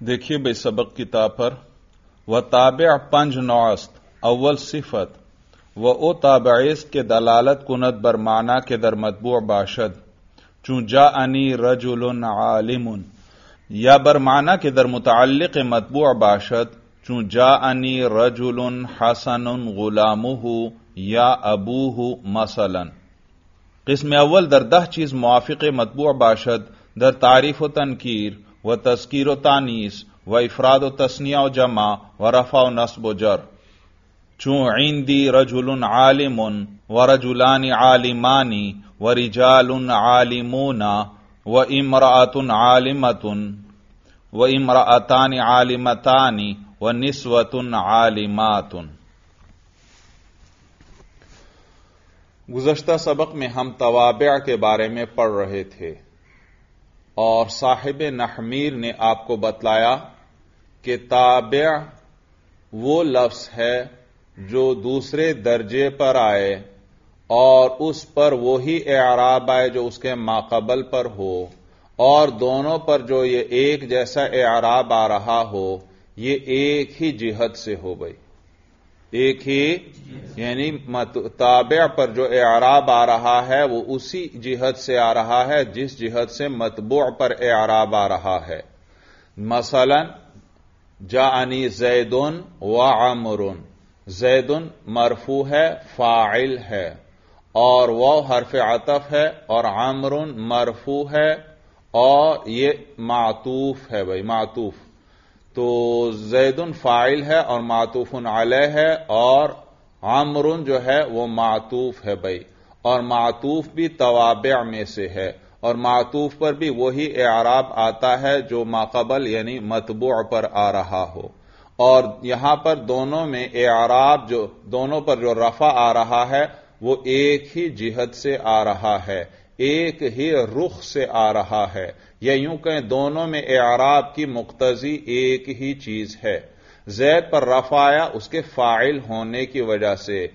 دیکھیے بھائی سبق کتاب پر و تابع پنج نوعست اول صفت و او تابعیست کے دلالت کند بر معنی کے در مطبوع باشد چون جاءنی رجل عالم یا بر معنی کے در متعلق مطبوع باشد چون جاءنی رجل حسن غلامہ یا ابوہ مثلا. قسم اول در 10 چیز موافق مطبوع باشد در تعریف و تنکیر و تذکیر و تانیث و افراد و تثنیہ و جمع و رفع و نصب و جر. چون عندی رجل عالم و رجلان عالمان و رجال عالمون و امرأة عالمة و امرأتان عالمتان و نسوة عالمات. گزشتہ سبق میں ہم توابع کے بارے میں پڑھ رہے تھے اور صاحب نحمیر نے آپ کو بتلایا کہ تابع وہ لفظ ہے جو دوسرے درجے پر آئے اور اس پر وہی اعراب آئے جو اس کے ماقبل پر ہو، اور دونوں پر جو یہ ایک جیسا اعراب آ رہا ہو یہ ایک ہی جہت سے ہو گئی. ایک ہی یعنی تابع پر جو اعراب آ رہا ہے وہ اسی جہت سے آ رہا ہے جس جہت سے مطبوع پر اعراب آ رہا ہے. مثلا جاءنی زید و عمر، زید مرفوع ہے فاعل ہے اور وہ حرف عطف ہے، اور عمر مرفوع ہے اور یہ معطوف ہے. بھائی معطوف تو زید فاعل ہے اور معطوف علیہ ہے، اور عمر جو ہے وہ معطوف ہے. بھائی اور معطوف بھی توابع میں سے ہے، اور معطوف پر بھی وہی اعراب آتا ہے جو ماقبل یعنی مطبوع پر آ رہا ہو. اور یہاں پر دونوں میں اعراب جو دونوں پر جو رفع آ رہا ہے وہ ایک ہی جہت سے آ رہا ہے، ایک ہی رخ سے آ رہا ہے، یا یوں کہیں دونوں میں اعراب کی مقتضی ایک ہی چیز ہے. زید پر رفع آیا اس کے فاعل ہونے کی وجہ سے،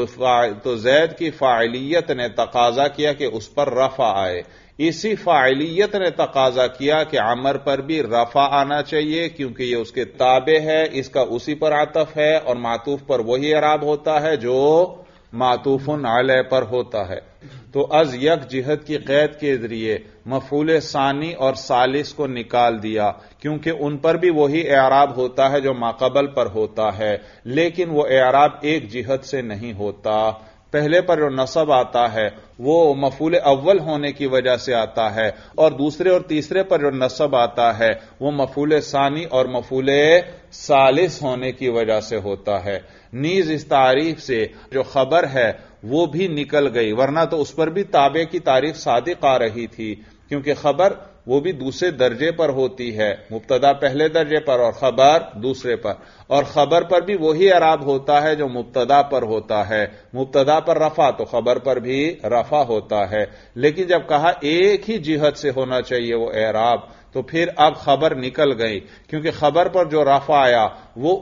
تو زید کی فاعلیت نے تقاضا کیا کہ اس پر رفع آئے. اسی فاعلیت نے تقاضا کیا کہ عمر پر بھی رفع آنا چاہیے کیونکہ یہ اس کے تابع ہے، اس کا اسی پر عطف ہے، اور معطوف پر وہی اعراب ہوتا ہے جو معطوف علیہ پر ہوتا ہے. تو از یک جہت کی قید کے ذریعے مفعول ثانی اور ثالث کو نکال دیا کیونکہ ان پر بھی وہی اعراب ہوتا ہے جو ماقبل پر ہوتا ہے، لیکن وہ اعراب ایک جہت سے نہیں ہوتا. پہلے پر جو نصب آتا ہے وہ مفعول اول ہونے کی وجہ سے آتا ہے، اور دوسرے اور تیسرے پر جو نصب آتا ہے وہ مفعول ثانی اور مفعول ثالث ہونے کی وجہ سے ہوتا ہے. نیز اس تعریف سے جو خبر ہے وہ بھی نکل گئی، ورنہ تو اس پر بھی تابع کی تعریف صادق آ رہی تھی کیونکہ خبر وہ بھی دوسرے درجے پر ہوتی ہے، مبتدا پہلے درجے پر اور خبر دوسرے پر، اور خبر پر بھی وہی اعراب ہوتا ہے جو مبتدا پر ہوتا ہے. مبتدا پر رفع تو خبر پر بھی رفع ہوتا ہے، لیکن جب کہا ایک ہی جہت سے ہونا چاہیے وہ اعراب تو پھر اب خبر نکل گئی کیونکہ خبر پر جو رفع آیا وہ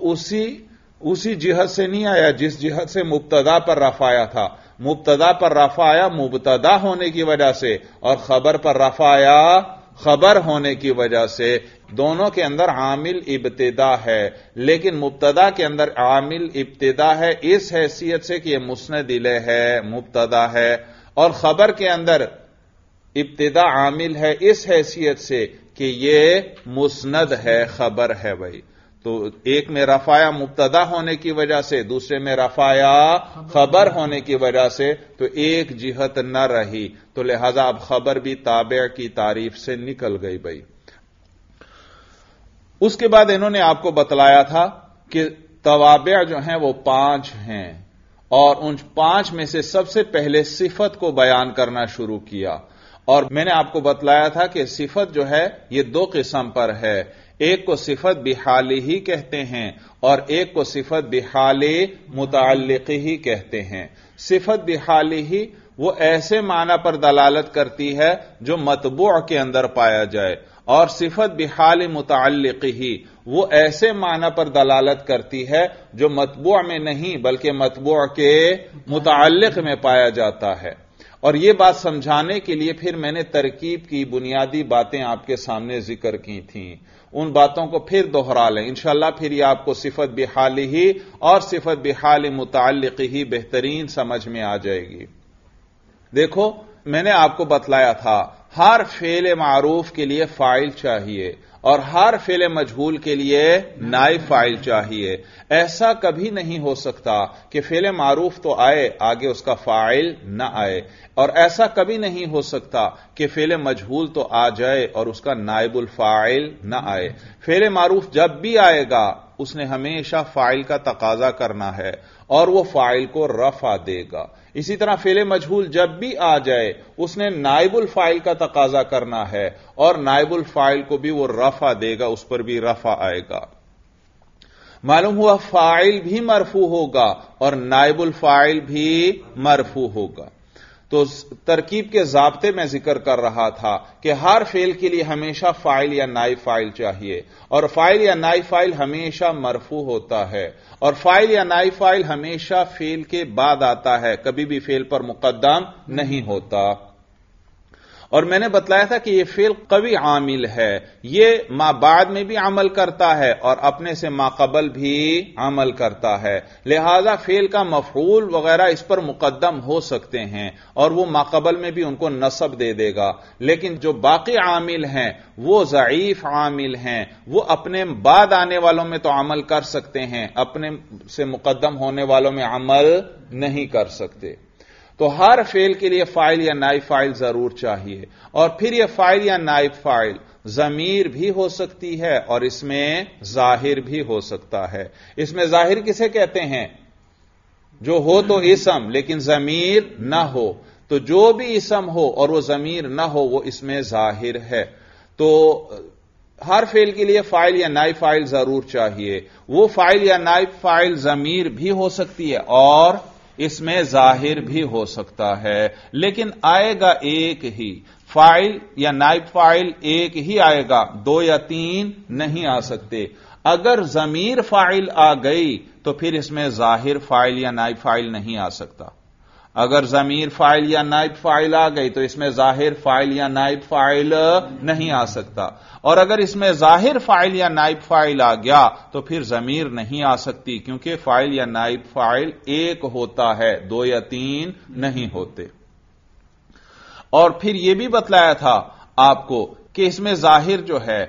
اسی جہت سے نہیں آیا جس جہت سے مبتدا پر رفع آیا تھا. مبتدا پر رفع آیا مبتدا ہونے کی وجہ سے، اور خبر پر رفع آیا خبر ہونے کی وجہ سے. دونوں کے اندر عامل ابتدا ہے، لیکن مبتدا کے اندر عامل ابتدا ہے اس حیثیت سے کہ یہ مسند الیہ ہے، مبتدا ہے، اور خبر کے اندر ابتدا عامل ہے اس حیثیت سے کہ یہ مسند ہے، خبر ہے. بھائی تو ایک میں رفع مبتدا ہونے کی وجہ سے، دوسرے میں رفع خبر ہونے کی وجہ سے، تو ایک جہت نہ رہی، تو لہذا اب خبر بھی تابع کی تعریف سے نکل گئی. بھائی اس کے بعد انہوں نے آپ کو بتلایا تھا کہ توابع جو ہیں وہ 5 ہیں، اور ان 5 میں سے سب سے پہلے صفت کو بیان کرنا شروع کیا. اور میں نے آپ کو بتلایا تھا کہ صفت جو ہے یہ 2 قسم پر ہے، ایک کو صفت بحالی ہی کہتے ہیں اور ایک کو صفت بحال متعلق ہی کہتے ہیں. صفت بحالی ہی وہ ایسے معنی پر دلالت کرتی ہے جو مطبوع کے اندر پایا جائے، اور صفت بحال متعلق ہی وہ ایسے معنی پر دلالت کرتی ہے جو مطبوع میں نہیں بلکہ مطبوع کے متعلق میں پایا جاتا ہے. اور یہ بات سمجھانے کے لیے پھر میں نے ترکیب کی بنیادی باتیں آپ کے سامنے ذکر کی تھیں، ان باتوں کو پھر دوہرا لیں انشاءاللہ، پھر یہ آپ کو صفت بحال ہی اور صفت بحال متعلق ہی بہترین سمجھ میں آ جائے گی۔ دیکھو میں نے آپ کو بتلایا تھا ہر فعل معروف کے لیے فاعل چاہیے اور ہر فعل مجہول کے لیے نائب فاعل چاہیے۔ ایسا کبھی نہیں ہو سکتا کہ فعل معروف تو آئے آگے اس کا فاعل نہ آئے، اور ایسا کبھی نہیں ہو سکتا کہ فعل مجہول تو آ جائے اور اس کا نائب الفاعل نہ آئے۔ فعل معروف جب بھی آئے گا اس نے ہمیشہ فاعل کا تقاضا کرنا ہے اور وہ فاعل کو رفع دے گا۔ اسی طرح فعل مجہول جب بھی آ جائے اس نے نائب الفاعل کا تقاضا کرنا ہے اور نائب الفاعل کو بھی وہ رفع دے گا، اس پر بھی رفع آئے گا۔ معلوم ہوا فاعل بھی مرفوع ہوگا اور نائب الفاعل بھی مرفوع ہوگا۔ تو ترکیب کے ضابطے میں ذکر کر رہا تھا کہ ہر فعل کے لیے ہمیشہ فاعل یا نائب فاعل چاہیے، اور فاعل یا نائب فاعل ہمیشہ مرفوع ہوتا ہے، اور فاعل یا نائب فاعل ہمیشہ فعل کے بعد آتا ہے، کبھی بھی فعل پر مقدم نہیں ہوتا۔ اور میں نے بتلایا تھا کہ یہ فعل قوی عامل ہے، یہ ما بعد میں بھی عمل کرتا ہے اور اپنے سے ما قبل بھی عمل کرتا ہے، لہذا فعل کا مفعول وغیرہ اس پر مقدم ہو سکتے ہیں اور وہ ما قبل میں بھی ان کو نصب دے دے گا، لیکن جو باقی عامل ہیں وہ ضعیف عامل ہیں، وہ اپنے بعد آنے والوں میں تو عمل کر سکتے ہیں، اپنے سے مقدم ہونے والوں میں عمل نہیں کر سکتے۔ تو ہر فعل کے لیے فاعل یا نائب فاعل ضرور چاہیے، اور پھر یہ فاعل یا نائب فاعل ضمیر بھی ہو سکتی ہے اور اس میں ظاہر بھی ہو سکتا ہے۔ اس میں ظاہر کسے کہتے ہیں؟ جو ہو تو اسم لیکن ضمیر نہ ہو، تو جو بھی اسم ہو اور وہ ضمیر نہ ہو وہ اس میں ظاہر ہے۔ تو ہر فعل کے لیے فاعل یا نائب فاعل ضرور چاہیے، وہ فاعل یا نائب فاعل ضمیر بھی ہو سکتی ہے اور اس میں ظاہر بھی ہو سکتا ہے، لیکن آئے گا ایک ہی فاعل یا نائب فاعل، ایک ہی آئے گا، دو یا تین نہیں آ سکتے۔ اگر ضمیر فاعل آ گئی تو پھر اس میں ظاہر فاعل یا نائب فاعل نہیں آ سکتا۔ اگر ضمیر فاعل یا نائب فاعل آ گئی تو اس میں ظاہر فاعل یا نائب فاعل نہیں آ سکتا، اور اگر اس میں ظاہر فاعل یا نائب فاعل آ گیا تو پھر ضمیر نہیں آ سکتی، کیونکہ فاعل یا نائب فاعل ایک ہوتا ہے، دو یا تین نہیں ہوتے۔ اور پھر یہ بھی بتلایا تھا آپ کو کہ اس میں ظاہر جو ہے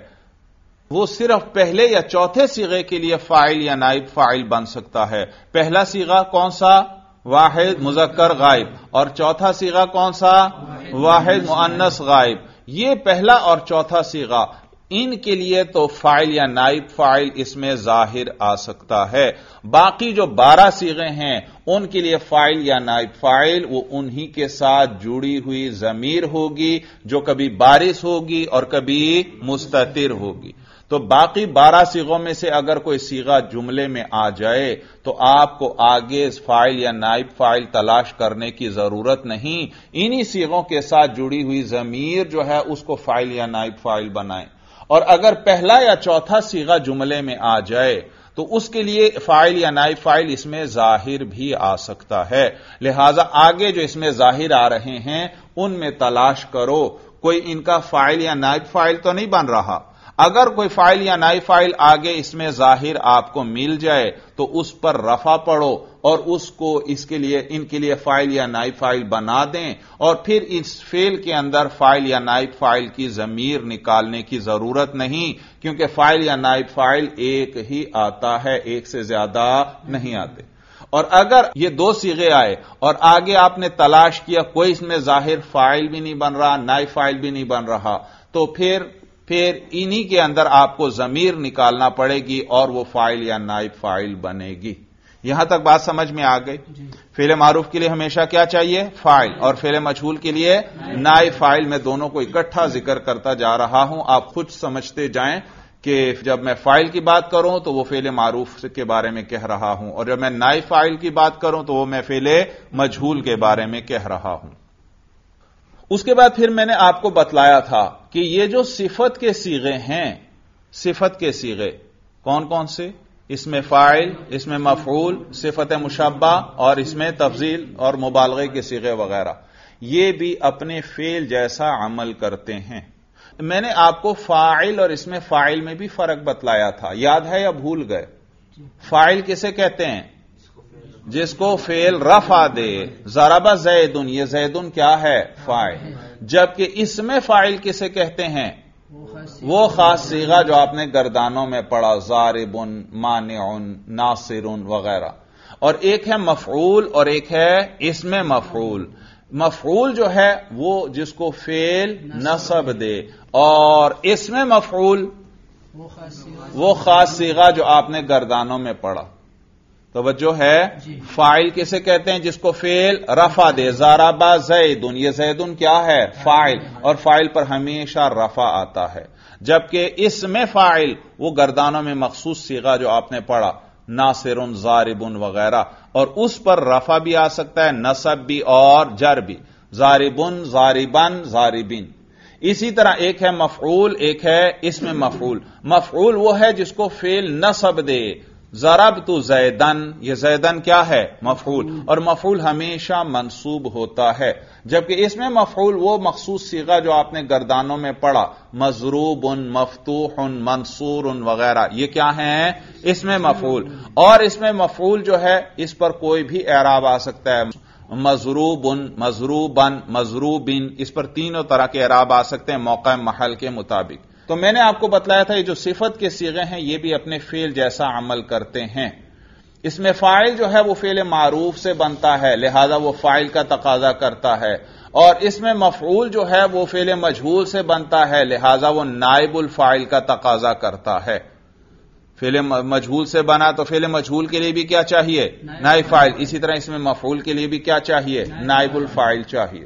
وہ صرف پہلے یا چوتھے صیغے کے لیے فاعل یا نائب فاعل بن سکتا ہے۔ پہلا صیغہ کون سا؟ واحد مذکر غائب، اور چوتھا صیغہ کون سا؟ واحد مؤنث غائب۔ یہ پہلا اور چوتھا صیغہ، ان کے لیے تو فاعل یا نائب فاعل اس میں ظاہر آ سکتا ہے۔ باقی جو 12 صیغے ہیں ان کے لیے فاعل یا نائب فاعل وہ انہی کے ساتھ جڑی ہوئی ضمیر ہوگی جو کبھی بارز ہوگی اور کبھی مستتر ہوگی۔ تو باقی 12 صیغوں میں سے اگر کوئی صیغہ جملے میں آ جائے تو آپ کو آگے فاعل یا نائب فاعل تلاش کرنے کی ضرورت نہیں، انہی صیغوں کے ساتھ جڑی ہوئی ضمیر جو ہے اس کو فاعل یا نائب فاعل بنائیں۔ اور اگر پہلا یا چوتھا صیغہ جملے میں آ جائے تو اس کے لیے فاعل یا نائب فاعل اس میں ظاہر بھی آ سکتا ہے، لہذا آگے جو اس میں ظاہر آ رہے ہیں ان میں تلاش کرو، کوئی ان کا فاعل یا نائب فاعل تو نہیں بن رہا۔ اگر کوئی فاعل یا نائب فاعل آگے اس میں ظاہر آپ کو مل جائے تو اس پر رفع پڑھو اور اس کو اس کے لیے ان کے لیے فاعل یا نائب فاعل بنا دیں، اور پھر اس فعل کے اندر فاعل یا نائب فاعل کی ضمیر نکالنے کی ضرورت نہیں، کیونکہ فاعل یا نائب فاعل ایک ہی آتا ہے، ایک سے زیادہ نہیں آتے۔ اور اگر یہ 2 صیغے آئے اور آگے آپ نے تلاش کیا کوئی اس میں ظاہر فاعل بھی نہیں بن رہا، نائب فاعل بھی نہیں بن رہا، تو پھر انہی کے اندر آپ کو ضمیر نکالنا پڑے گی اور وہ فاعل یا نائب فاعل بنے گی۔ یہاں تک بات سمجھ میں آ گئی؟ فعل معروف کے لیے ہمیشہ کیا چاہیے؟ فاعل، اور فعل مجہول کے لیے نائب فاعل۔ میں دونوں کو اکٹھا ذکر کرتا جا رہا ہوں، آپ خود سمجھتے جائیں کہ جب میں فاعل کی بات کروں تو وہ فعل معروف کے بارے میں کہہ رہا ہوں، اور جب میں نائب فاعل کی بات کروں تو وہ میں فعل مجہول کے بارے میں کہہ رہا ہوں۔ اس کے بعد پھر میں نے آپ کو بتلایا تھا کہ یہ جو صفت کے صیغے ہیں، صفت کے صیغے کون کون سے؟ اس میں فاعل، اس میں مفعول، صفت مشبہ اور اس میں تفضیل اور مبالغے کے صیغے وغیرہ، یہ بھی اپنے فعل جیسا عمل کرتے ہیں۔ میں نے آپ کو فاعل اور اسم فاعل میں بھی فرق بتلایا تھا، یاد ہے یا بھول گئے؟ فاعل کسے کہتے ہیں؟ جس کو فعل رفع دے، ضرب زیدن، یہ زیدن کیا ہے؟ فاعل۔ جبکہ اسم فاعل کسے کہتے ہیں؟ وہ خاص صیغہ جو آپ نے گردانوں میں پڑھا، ضارب، مانع، ناصر وغیرہ۔ اور ایک ہے مفعول اور ایک ہے اسم مفعول۔ مفعول جو ہے وہ جس کو فعل نصب دے، اور اسم مفعول وہ خاص صیغہ جو آپ نے گردانوں میں پڑھا۔ توجہ ہے؟ فاعل کسے کہتے ہیں؟ جس کو فعل رفع دے، ضرب زیدن، یہ زیدن کیا ہے؟ فاعل، اور فاعل پر ہمیشہ رفع آتا ہے۔ جبکہ اسم فاعل وہ گردانوں میں مخصوص صیغہ جو آپ نے پڑھا، ناصر، ضارب وغیرہ، اور اس پر رفع بھی آ سکتا ہے، نصب بھی اور جر بھی، ضارب، ضاربن، ضاربین۔ اسی طرح ایک ہے مفعول، ایک ہے اسم مفعول۔ مفعول وہ ہے جس کو فعل نصب دے، ضربت زیدن، یہ زیدن کیا ہے؟ مفعول، اور مفعول ہمیشہ منصوب ہوتا ہے۔ جبکہ اس میں مفعول وہ مخصوص صیغہ جو آپ نے گردانوں میں پڑھا، مضروب، مفتوح، منصور وغیرہ، یہ کیا ہیں؟ اس میں مفعول۔ اور اس میں مفعول جو ہے اس پر کوئی بھی اعراب آ سکتا ہے، مضروب، مضروبن، مضروبن، اس پر تینوں طرح کے اعراب آ سکتے ہیں موقع محل کے مطابق۔ تو میں نے آپ کو بتلایا تھا یہ جو صفت کے صیغے ہیں یہ بھی اپنے فعل جیسا عمل کرتے ہیں۔ اس میں فاعل جو ہے وہ فعل معروف سے بنتا ہے، لہذا وہ فاعل کا تقاضا کرتا ہے، اور اس میں مفعول جو ہے وہ فعل مجہول سے بنتا ہے، لہذا وہ نائب الفاعل کا تقاضا کرتا ہے۔ فعل مجہول سے بنا تو فعل مجہول کے لیے بھی کیا چاہیے؟ نائب فاعل۔ اسی طرح اس میں مفعول کے لیے بھی کیا چاہیے؟ نائب الفاعل چاہیے۔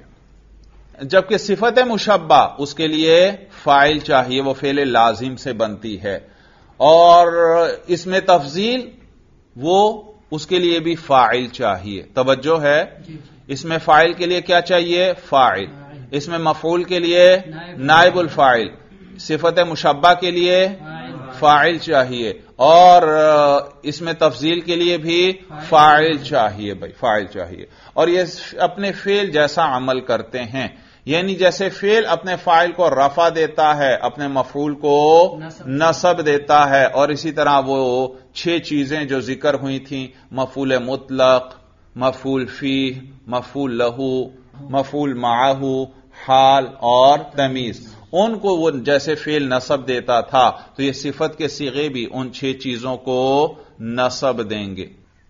جبکہ صفت مشبہ اس کے لیے فاعل چاہیے، وہ فعل لازم سے بنتی ہے، اور اس میں تفضیل وہ اس کے لیے بھی فاعل چاہیے۔ توجہ ہے؟ اس میں فاعل کے لیے کیا چاہیے؟ فاعل۔ اس میں مفعول کے لیے نائب الفاعل، صفت مشبہ کے لیے فاعل چاہیے، اور اس میں تفضیل کے لیے بھی فاعل چاہیے، بھائی فاعل چاہیے۔ اور یہ اپنے فعل جیسا عمل کرتے ہیں، یعنی جیسے فعل اپنے فاعل کو رفع دیتا ہے، اپنے مفعول کو نصب دیتا ہے، اور اسی طرح وہ 6 چیزیں جو ذکر ہوئی تھیں، مفعول مطلق، مفعول فیہ، مفعول لہو، مفعول معہ، حال اور تمیز، ان کو وہ جیسے فعل نصب دیتا تھا تو یہ صفت کے صیغے بھی ان 6 چیزوں کو نصب دیں گے۔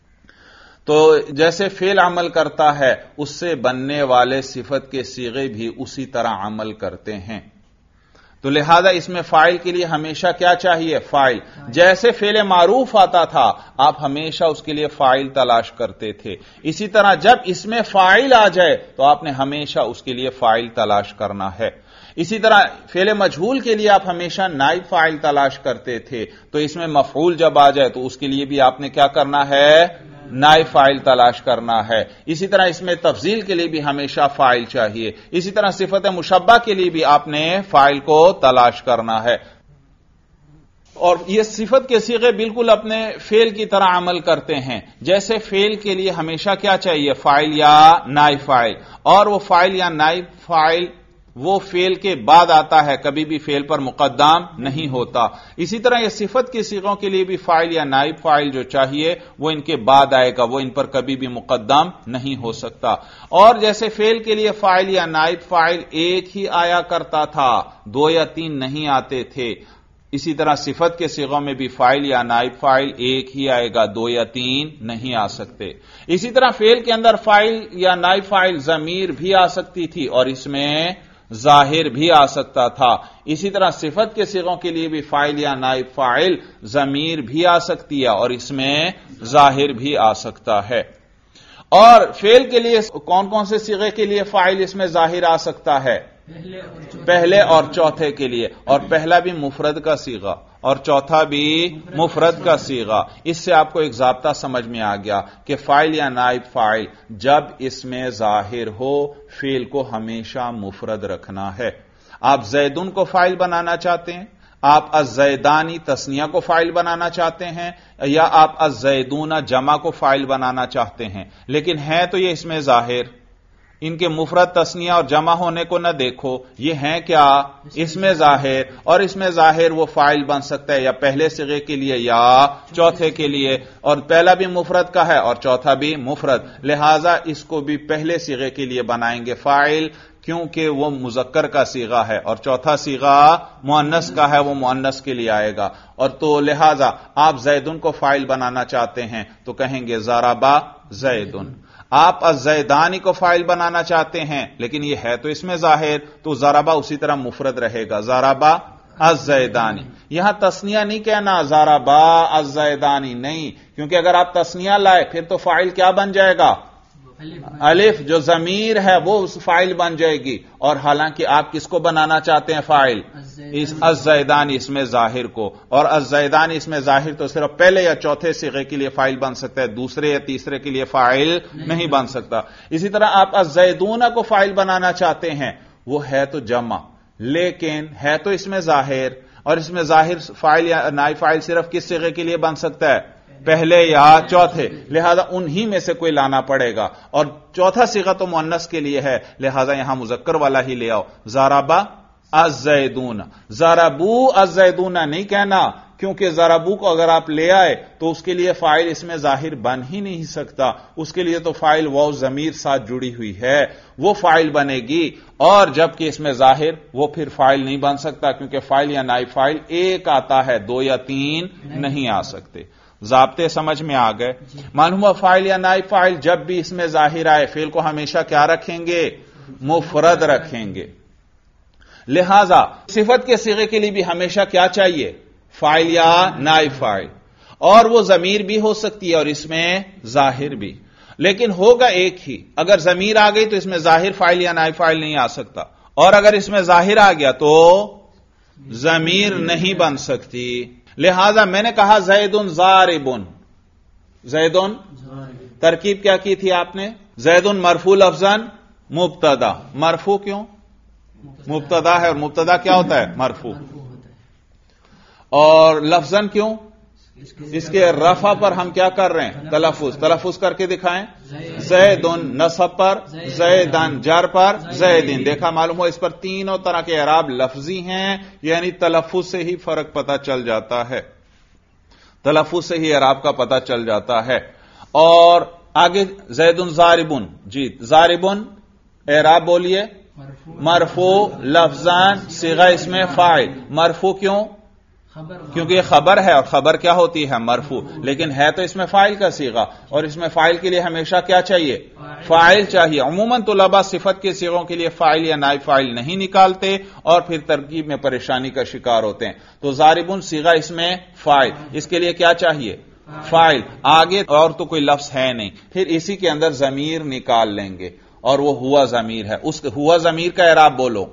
تو جیسے فعل عمل کرتا ہے اس سے بننے والے صفت کے صیغے بھی اسی طرح عمل کرتے ہیں۔ تو لہذا اس میں فاعل کے لیے ہمیشہ کیا چاہیے؟ فاعل۔ جیسے فعل معروف آتا تھا آپ ہمیشہ اس کے لیے فاعل تلاش کرتے تھے، اسی طرح جب اس میں فاعل آ جائے تو آپ نے ہمیشہ اس کے لیے فاعل تلاش کرنا ہے۔ اسی طرح فعل مجہول کے لیے آپ ہمیشہ نائب فاعل تلاش کرتے تھے، تو اس میں مفعول جب آ جائے تو اس کے لیے بھی آپ نے کیا کرنا ہے؟ نائب فاعل تلاش کرنا ہے۔ اسی طرح اس میں تفضیل کے لیے بھی ہمیشہ فاعل چاہیے، اسی طرح صفت مشبہ کے لیے بھی آپ نے فاعل کو تلاش کرنا ہے۔ اور یہ صفت کے صیغے بالکل اپنے فعل کی طرح عمل کرتے ہیں، جیسے فعل کے لیے ہمیشہ کیا چاہیے؟ فاعل یا نائب فاعل، اور وہ فاعل یا نائب فاعل وہ فعل کے بعد آتا ہے، کبھی بھی فعل پر مقدم نہیں ہوتا۔ اسی طرح یہ صفت کے صیغوں کے لیے بھی فاعل یا نائب فاعل جو چاہیے وہ ان کے بعد آئے گا، وہ ان پر کبھی بھی مقدم نہیں ہو سکتا۔ اور جیسے فعل کے لیے فاعل یا نائب فاعل ایک ہی آیا کرتا تھا، 2 یا 3 نہیں آتے تھے، اسی طرح صفت کے صیغوں میں بھی فاعل یا نائب فاعل ایک ہی آئے گا، 2 یا 3 نہیں آ سکتے۔ اسی طرح فعل کے اندر فاعل یا نائب فاعل ضمیر بھی آ سکتی تھی اور اس میں ظاہر بھی آ سکتا تھا۔ اسی طرح صفت کے صیغوں کے لیے بھی فاعل یا نائب فاعل ضمیر بھی آ سکتی ہے اور اس میں ظاہر بھی آ سکتا ہے۔ اور فعل کے لیے کون کون سے صیغے کے لیے فاعل اس میں ظاہر آ سکتا ہے؟ پہلے اور چوتھے کے لیے، اور پہلا بھی مفرد کا صیغہ اور چوتھا بھی مفرد کا صیغہ۔ اس سے آپ کو ایک ضابطہ سمجھ میں آ گیا کہ فاعل یا نائب فاعل جب اس میں ظاہر ہو فعل کو ہمیشہ مفرد رکھنا ہے۔ آپ زیدن کو فاعل بنانا چاہتے ہیں، آپ الزیدانی تثنیہ کو فاعل بنانا چاہتے ہیں، یا آپ الزیدون جمع کو فاعل بنانا چاہتے ہیں، لیکن ہے تو یہ اس میں ظاہر، ان کے مفرد تسنیہ اور جمع ہونے کو نہ دیکھو، یہ ہیں کیا؟ اس میں ظاہر، اور اس میں ظاہر وہ فاعل بن سکتا ہے یا پہلے صیغے کے لیے یا چوتھے کے لیے، اور پہلا بھی مفرد کا ہے اور چوتھا بھی مفرد، لہذا اس کو بھی پہلے صیغے کے لیے بنائیں گے فاعل، کیونکہ وہ مذکر کا صیغہ ہے، اور چوتھا صیغہ مؤنث کا ہے، وہ مؤنث کے لیے آئے گا، اور تو لہذا آپ زیدن کو فاعل بنانا چاہتے ہیں تو کہیں گے ضربا زیدن۔ آپ الزیدانی کو فاعل بنانا چاہتے ہیں لیکن یہ ہے تو اس میں ظاہر، تو ضربا اسی طرح مفرد رہے گا، ضربا الزیدانی۔ یہاں تسنیہ نہیں کہنا ضربا الزیدانی، نہیں، کیونکہ اگر آپ تسنیہ لائے پھر تو فاعل کیا بن جائے گا؟ الف، جو ضمیر ہے وہ اس فاعل بن جائے گی، اور حالانکہ آپ کس کو بنانا چاہتے ہیں فاعل؟ اس الزیدانی اس میں ظاہر کو، اور الزیدانی اس میں ظاہر تو صرف پہلے یا چوتھے صیغے کے لیے فاعل بن سکتا ہے، دوسرے یا تیسرے کے لیے فاعل نہیں بن سکتا۔ اسی طرح آپ الزیدون کو فاعل بنانا چاہتے ہیں، وہ ہے تو جمع لیکن ہے تو اس میں ظاہر، اور اس میں ظاہر فاعل یا نائب فاعل صرف کس صیغے کے لیے بن سکتا ہے؟ پہلے یا چوتھے، لہذا انہی میں سے کوئی لانا پڑے گا، اور چوتھا صیغہ تو مؤنث کے لیے ہے، لہذا یہاں مذکر والا ہی لے آؤ، ضربا الزیدون۔ ضربو الزیدون نہیں کہنا، کیونکہ ضربو کو اگر آپ لے آئے تو اس کے لیے فاعل اس میں ظاہر بن ہی نہیں سکتا، اس کے لیے تو فاعل واو ضمیر ساتھ جڑی ہوئی ہے، وہ فاعل بنے گی، اور جبکہ اس میں ظاہر وہ پھر فاعل نہیں بن سکتا، کیونکہ فاعل یا نائب فاعل ایک آتا ہے، دو یا تین نہیں آ سکتے۔ ضابطے سمجھ میں آ گئے؟ معلوم ہوا فاعل یا نائب فاعل جب بھی اس میں ظاہر آئے فعل کو ہمیشہ کیا رکھیں گے؟ مفرد رکھیں گے، لہذا صفت کے صیغے کے لیے بھی ہمیشہ کیا چاہیے؟ فاعل یا نائب فاعل، اور وہ ضمیر بھی ہو سکتی ہے اور اس میں ظاہر بھی، لیکن ہوگا ایک ہی، اگر ضمیر آ گئی تو اس میں ظاہر فاعل یا نائب فاعل نہیں آ سکتا، اور اگر اس میں ظاہر آ گیا تو ضمیر نہیں بن سکتی، لہذا میں نے کہا زیدن ضاربن، زیدن ترکیب کیا کی تھی آپ نے؟ زیدن مرفوع لفظاً مبتدا، مرفوع کیوں؟ مبتدا ہے، اور مبتدا کیا ہوتا ہے؟ مرفوع، اور لفظاً کیوں؟ اس کے رفع پر ہم کیا کر رہے ہیں؟ تلفظ کر کے دکھائیں، زیدن نصب پر، زیدن جر پر، زیدن، دیکھا معلوم ہو اس پر تینوں طرح کے اعراب لفظی ہیں، یعنی تلفظ سے ہی فرق پتہ چل جاتا ہے، تلفظ سے ہی اعراب کا پتہ چل جاتا ہے۔ اور آگے زیدن ضاربن، جی ضاربن اعراب بولیے، مرفوع لفظاً صیغہ اس میں فاعل، مرفوع کیوں؟ کیونکہ یہ خبر ہے، اور خبر کیا ہوتی ہے؟ مرفوع، لیکن ہے تو اس میں فاعل کا صیغہ، اور اس میں فاعل کے لیے ہمیشہ کیا چاہیے؟ فاعل چاہیے۔ عموماً طلباء صفت کے صیغوں کے لیے فاعل یا نائب فاعل نہیں نکالتے اور پھر ترکیب میں پریشانی کا شکار ہوتے ہیں، تو ضاربن صیغہ اس میں فاعل، اس کے لیے کیا چاہیے؟ فاعل، آگے اور تو کوئی لفظ ہے نہیں، پھر اسی کے اندر ضمیر نکال لیں گے، اور وہ ہوا ضمیر ہے، اس ہوا ضمیر کا اعراب بولو،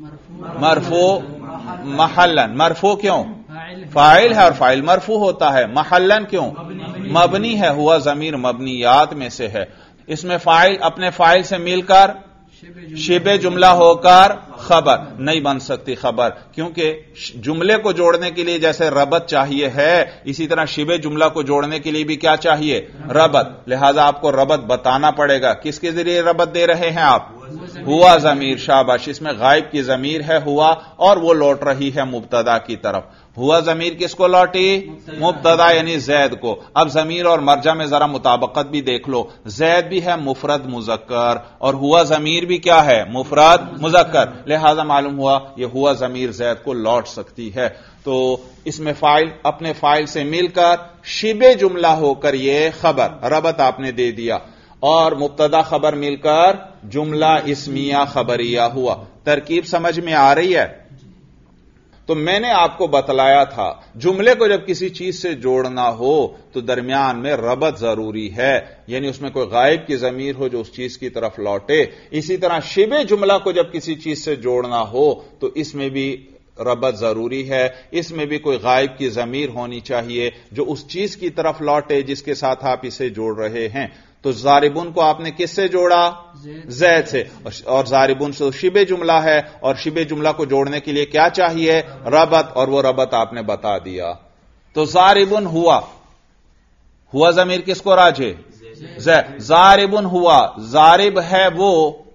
مرفوع محلن، مرفوع کیوں؟ فاعل ہے اور فاعل مرفوع ہوتا ہے، محلن کیوں؟ مبنی ہے، ہوا ضمیر مبنیات میں سے ہے، اس میں فاعل اپنے فاعل سے مل کر شبہ جملہ ہو کر خبر نہیں بن سکتی، خبر، کیونکہ جملے کو جوڑنے کے لیے جیسے ربط چاہیے ہے اسی طرح شبہ جملہ کو جوڑنے کے لیے بھی کیا چاہیے؟ ربط، لہذا آپ کو ربط بتانا پڑے گا، کس کے ذریعے ربط دے رہے ہیں آپ؟ ہوا ضمیر، شاباش، اس میں غائب کی ضمیر ہے ہوا، اور وہ لوٹ رہی ہے مبتدا کی طرف، ہوا ضمیر کس کو لوٹی؟ مبتدا یعنی زید کو۔ اب ضمیر اور مرجع میں ذرا مطابقت بھی دیکھ لو، زید بھی ہے مفرد مذکر اور ہوا ضمیر بھی کیا ہے؟ مفرد مذکر، لہذا معلوم ہوا یہ ہوا ضمیر زید کو لوٹ سکتی ہے، تو اس میں فاعل اپنے فاعل سے مل کر شبہ جملہ ہو کر یہ خبر، ربط آپ نے دے دیا، اور مبتدا خبر مل کر جملہ اسمیہ خبریہ ہوا۔ ترکیب سمجھ میں آ رہی ہے؟ تو میں نے آپ کو بتلایا تھا جملے کو جب کسی چیز سے جوڑنا ہو تو درمیان میں ربط ضروری ہے، یعنی اس میں کوئی غائب کی ضمیر ہو جو اس چیز کی طرف لوٹے، اسی طرح شبہ جملہ کو جب کسی چیز سے جوڑنا ہو تو اس میں بھی ربط ضروری ہے، اس میں بھی کوئی غائب کی ضمیر ہونی چاہیے جو اس چیز کی طرف لوٹے جس کے ساتھ آپ اسے جوڑ رہے ہیں۔ تو ضاربن کو آپ نے کس سے جوڑا؟ زید سے، اور ضاربن سے شبہ جملہ ہے، اور شبہ جملہ کو جوڑنے کے لیے کیا چاہیے؟ ربط، اور وہ ربط آپ نے بتا دیا۔ تو ضاربن ہوا ضمیر کس کو راجے؟ زید، ضاربن ہوا، ضارب ہے وہ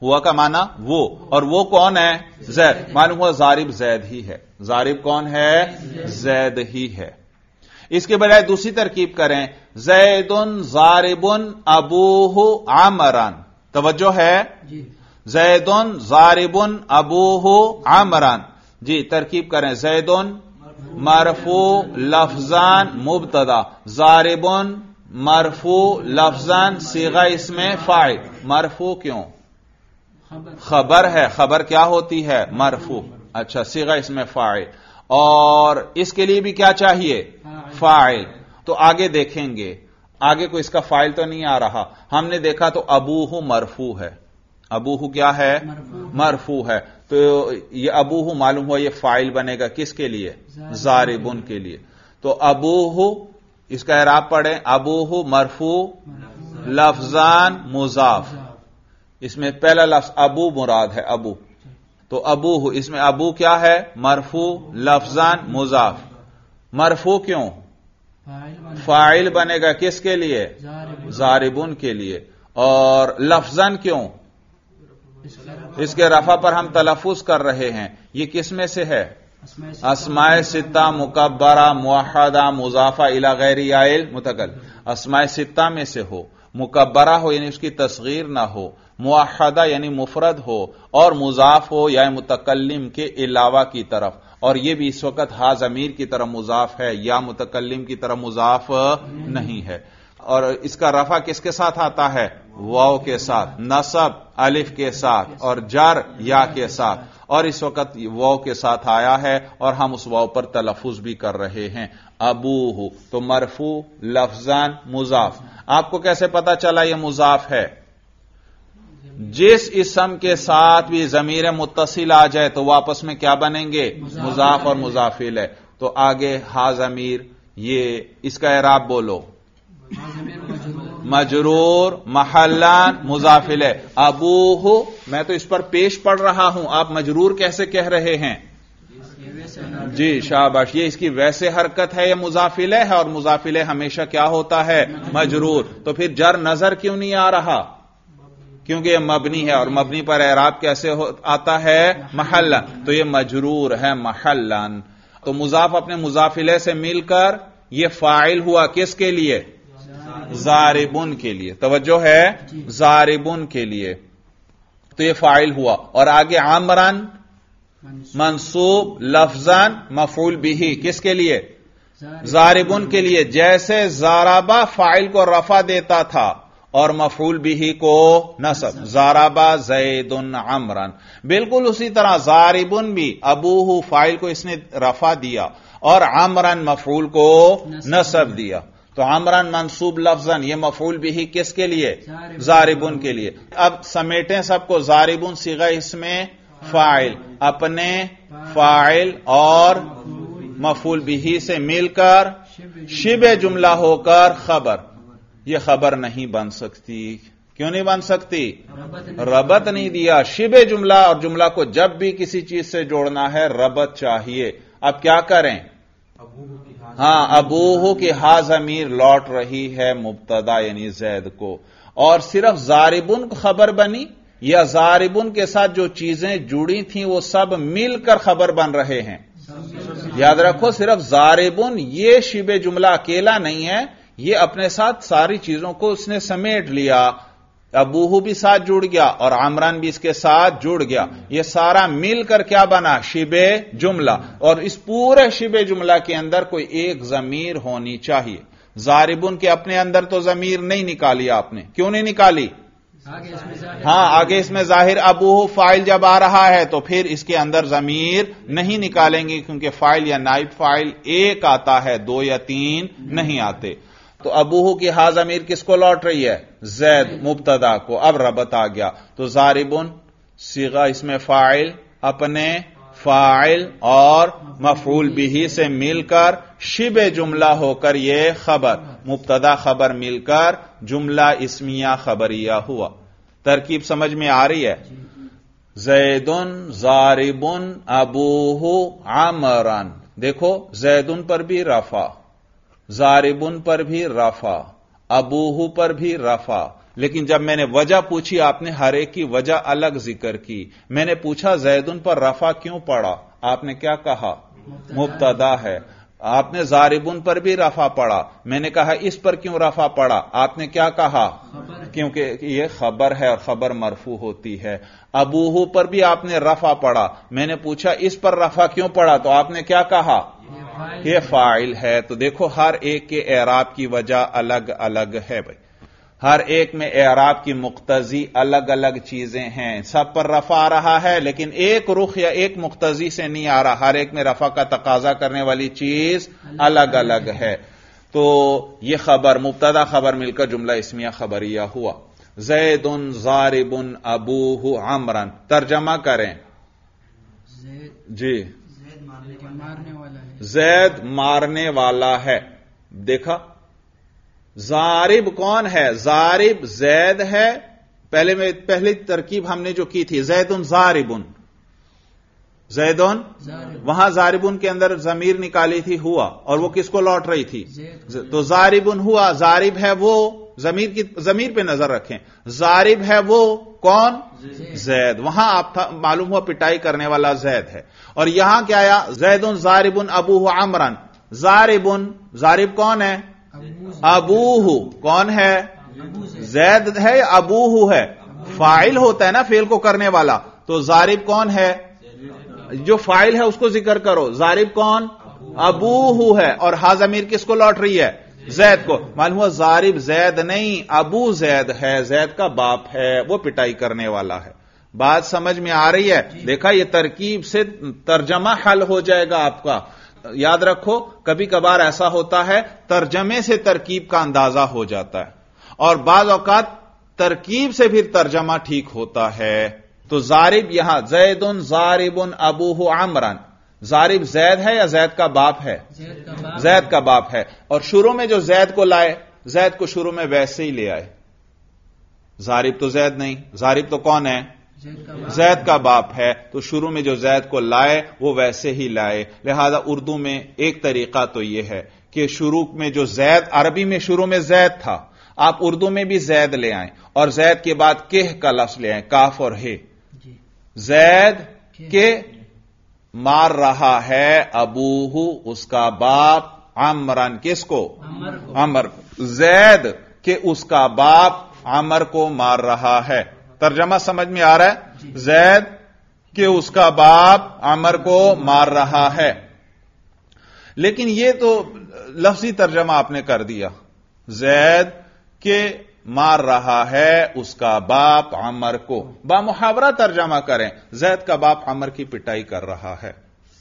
ہوا کا معنی وہ، اور وہ کون ہے؟ زید. معلوم ہوا ضارب زید ہی ہے. ضارب کون ہے؟ زید ہی ہے. اس کے بجائے دوسری ترکیب کریں، زید ضارب ابوہ عمران. توجہ ہے؟ زید ضارب ابوہ عمران. جی ترکیب کریں، زید مرفوع لفظان مبتدا، ضارب مرفوع لفظان صیغہ اسم فاعل. مرفوع کیوں؟ خبر ہے. خبر کیا ہوتی ہے؟ مرفوع. اچھا، صیغہ اسم فاعل. اور اس کے لیے بھی کیا چاہیے؟ فاعل. تو آگے دیکھیں گے، آگے کو اس کا فاعل تو نہیں آ رہا. ہم نے دیکھا تو ابوہ مرفوع ہے. ابوہ کیا ہے؟ مرفوع ہے. تو یہ ابوہ معلوم ہوا یہ فاعل بنے گا کس کے لیے؟ ضاربن کے لیے. تو ابوہ اس کا اعراب پڑھیں، ابوہ مرفوع لفظان مضاف. اس میں پہلا لفظ ابو مراد ہے، ابو. تو ابوہ اس میں ابو کیا ہے؟ مرفوع لفظان مضاف. مرفوع کیوں؟ فاعل بنے گا کس کے لیے؟ ضاربن کے لیے. اور لفظان کیوں؟ اس کے رفع پر ہم تلفظ کر رہے ہیں. یہ کس میں سے ہے؟ اسماء ستہ مکبرہ موحدہ مضافہ الی غیر عائل متکلم. اسماء ستہ میں سے ہو، مکبرہ ہو یعنی اس کی تصغیر نہ ہو، موحدہ یعنی مفرد ہو، اور مضاف ہو یا متکلم کے علاوہ کی طرف. اور یہ بھی اس وقت ہا ضمیر کی طرف مضاف ہے یا متکلم کی طرف مضاف نہیں ہے. اور اس کا رفع کس کے ساتھ آتا ہے؟ واو کے ساتھ، نصب الف کے ساتھ، اور جر یا کے ساتھ. اور اس وقت واو کے ساتھ آیا ہے اور ہم اس واو پر تلفظ بھی کر رہے ہیں. ابوہ تو مرفوع لفظان مضاف. آپ کو کیسے پتا چلا یہ مضاف ہے؟ جس اسم کے ساتھ بھی ضمیر متصل آ جائے تو واپس میں کیا بنیں گے؟ مضاف اور مضاف الیہ. تو آگے ہا ضمیر، یہ اس کا اعراب بولو. مجرور محلان مضاف الیہ. ابوہ میں تو اس پر پیش پڑھ رہا ہوں، آپ مجرور کیسے کہہ رہے ہیں؟ جی شاباش، یہ اس کی ویسے حرکت ہے، یہ مضاف الیہ ہے، اور مضاف الیہ ہمیشہ کیا ہوتا ہے؟ مجرور. تو پھر جر نظر کیوں نہیں آ رہا؟ کیونکہ یہ مبنی ہے، اور مبنی پر اعراب کیسے آتا ہے؟ محلن. تو یہ مجرور ہے محلن. تو مضاف اپنے مضاف الیہ سے مل کر یہ فاعل ہوا کس کے لیے؟ ضاربن کے لیے. توجہ ہے؟ ضاربن کے لیے. تو یہ فاعل ہوا. اور آگے عمران منصوب لفظان مفعول بھی کس کے لیے؟ ضاربن کے لیے. جیسے ضاربہ فاعل کو رفع دیتا تھا اور مفعول بھی کو نصب، ضاربہ زید عمران. بالکل اسی طرح ضاربن بھی ابوہ فاعل کو اس نے رفع دیا اور عمران مفعول کو نصب دیا. تو عمران منصوب لفظاً یہ مفعول بھی کس کے لیے؟ ضاربن کے لیے. اب سمیٹیں سب کو. ضاربن صیغہ اس میں فاعل، اپنے فاعل اور مفعول بھی سے مل کر شبہ جملہ ہو کر خبر. یہ خبر نہیں بن سکتی. کیوں نہیں بن سکتی؟ ربط نہیں دیا. شبہ جملہ اور جملہ کو جب بھی کسی چیز سے جوڑنا ہے ربط چاہیے. اب کیا کریں؟ ہاں، ابوہ کی ہا ضمیر لوٹ رہی ہے مبتدا یعنی زید کو، اور صرف ضاربن خبر بنی، یا ضاربن کے ساتھ جو چیزیں جڑی تھیں وہ سب مل کر خبر بن رہے ہیں. یاد رکھو، صرف ضاربن یہ شبہ جملہ اکیلا نہیں ہے، یہ اپنے ساتھ ساری چیزوں کو اس نے سمیٹ لیا. ابوہ بھی ساتھ جڑ گیا اور عمران بھی اس کے ساتھ جڑ گیا. یہ سارا مل کر کیا بنا؟ شبہ جملہ. اور اس پورے شبہ جملہ کے اندر کوئی ایک ضمیر ہونی چاہیے. ضاربن کے اپنے اندر تو ضمیر نہیں نکالی آپ نے. کیوں نہیں نکالی؟ ہاں، آگے اس میں ظاہر ابوہ فاعل جب آ رہا ہے تو پھر اس کے اندر ضمیر نہیں نکالیں گے، کیونکہ فاعل یا نائب فاعل ایک آتا ہے، دو یا تین نہیں آتے. تو ابوہ کی ہا ضمیر کس کو لوٹ رہی ہے؟ زید مبتدا کو. اب ربط آ گیا. تو ضاربن صیغہ اس میں فاعل، اپنے فاعل اور مفعول بھی سے مل کر شبہ جملہ ہو کر یہ خبر، مبتدا خبر مل کر جملہ اسمیہ خبریہ ہوا. ترکیب سمجھ میں آ رہی ہے؟ زیدن ضاربن ابوہ عمران. دیکھو زیدن پر بھی رفع، ضاربن پر بھی رفع، ابوہ پر بھی رفع، لیکن جب میں نے وجہ پوچھی آپ نے ہر ایک کی وجہ الگ ذکر کی. میں نے پوچھا زیدن پر رفع کیوں پڑا؟ آپ نے کیا کہا؟ مبتدا ہے. آپ نے ضاربن پر بھی رفع پڑا. میں نے کہا اس پر کیوں رفع پڑا؟ آپ نے کیا کہا؟ کیونکہ یہ خبر ہے اور خبر مرفوع ہوتی ہے. ابوہ پر بھی آپ نے رفع پڑا. میں نے پوچھا اس پر رفع کیوں پڑا؟ تو آپ نے کیا کہا؟ یہ فاعل ہے. تو دیکھو ہر ایک کے اعراب کی وجہ الگ الگ ہے بھائی. ہر ایک میں اعراب کی مقتضی الگ الگ چیزیں ہیں. سب پر رفع آ رہا ہے لیکن ایک رخ یا ایک مقتضی سے نہیں آ رہا. ہر ایک میں رفع کا تقاضا کرنے والی چیز الگ الگ ہے. تو یہ خبر مبتدا خبر مل کر جملہ اسمیہ خبریہ ہوا. زید ضارب ابوہ عمرا. ترجمہ کریں. جی زید مارنے والا ہے. دیکھا ضارب کون ہے؟ ضارب زید ہے. پہلی ترکیب ہم نے جو کی تھی زید ضاربن. زیدون وہاں ضاربن کے اندر ضمیر نکالی تھی ہوا اور وہ کس کو لوٹ رہی تھی؟ تو ضاربن ہوا. ضارب ہے وہ ضمیر پہ نظر رکھیں. ضارب ہے وہ کون؟ زید. وہاں آپ معلوم ہوا پٹائی کرنے والا زید ہے. اور یہاں کیا آیا؟ زید ضاربن ابوہ عمرن. ضارب کون ہے؟ ابوہ. کون ہے؟ زید ہے یا ابوہ ہے؟ فاعل ہوتا ہے نا فعل کو کرنے والا. تو ضارب کون ہے؟ جو فاعل ہے اس کو ذکر کرو. ضارب کون؟ ابوہ ہے. اور ہا ضمیر کس کو لوٹ رہی ہے؟ زید کو. معلوم ہوا ضارب زید نہیں ابو زید ہے. زید کا باپ ہے وہ پٹائی کرنے والا ہے. بات سمجھ میں آ رہی ہے؟ دیکھا یہ ترکیب سے ترجمہ حل ہو جائے گا آپ کا. یاد رکھو کبھی کبھار ایسا ہوتا ہے ترجمے سے ترکیب کا اندازہ ہو جاتا ہے اور بعض اوقات ترکیب سے پھر ترجمہ ٹھیک ہوتا ہے. تو ضارب یہاں زید ضارب ابوہ عمرا. ضارب زید ہے یا زید کا باپ ہے؟ زید کا باپ ہے. اور شروع میں جو زید کو لائے زید کو شروع میں ویسے ہی لے آئے. ضارب تو زید نہیں. ضارب تو کون ہے؟ زید کا باپ ہے. تو شروع میں جو زید کو لائے وہ ویسے ہی لائے. لہذا اردو میں ایک طریقہ تو یہ ہے کہ شروع میں جو زید عربی میں شروع میں زید تھا آپ اردو میں بھی زید لے آئیں اور زید کے بعد کہہ کا لفظ لے آئیں کاف اور ہے. زید کے مار رہا ہے ابوہ اس کا باپ عمرن. کس کو؟ عمر. زید کے اس کا باپ عمر کو مار رہا ہے. ترجمہ سمجھ میں آ رہا ہے؟ زید کہ اس کا باپ عمر کو مار رہا ہے. لیکن یہ تو لفظی ترجمہ آپ نے کر دیا. زید کہ مار رہا ہے اس کا باپ عمر کو. بامحاورہ ترجمہ کریں. زید کا باپ عمر کی پٹائی کر رہا ہے.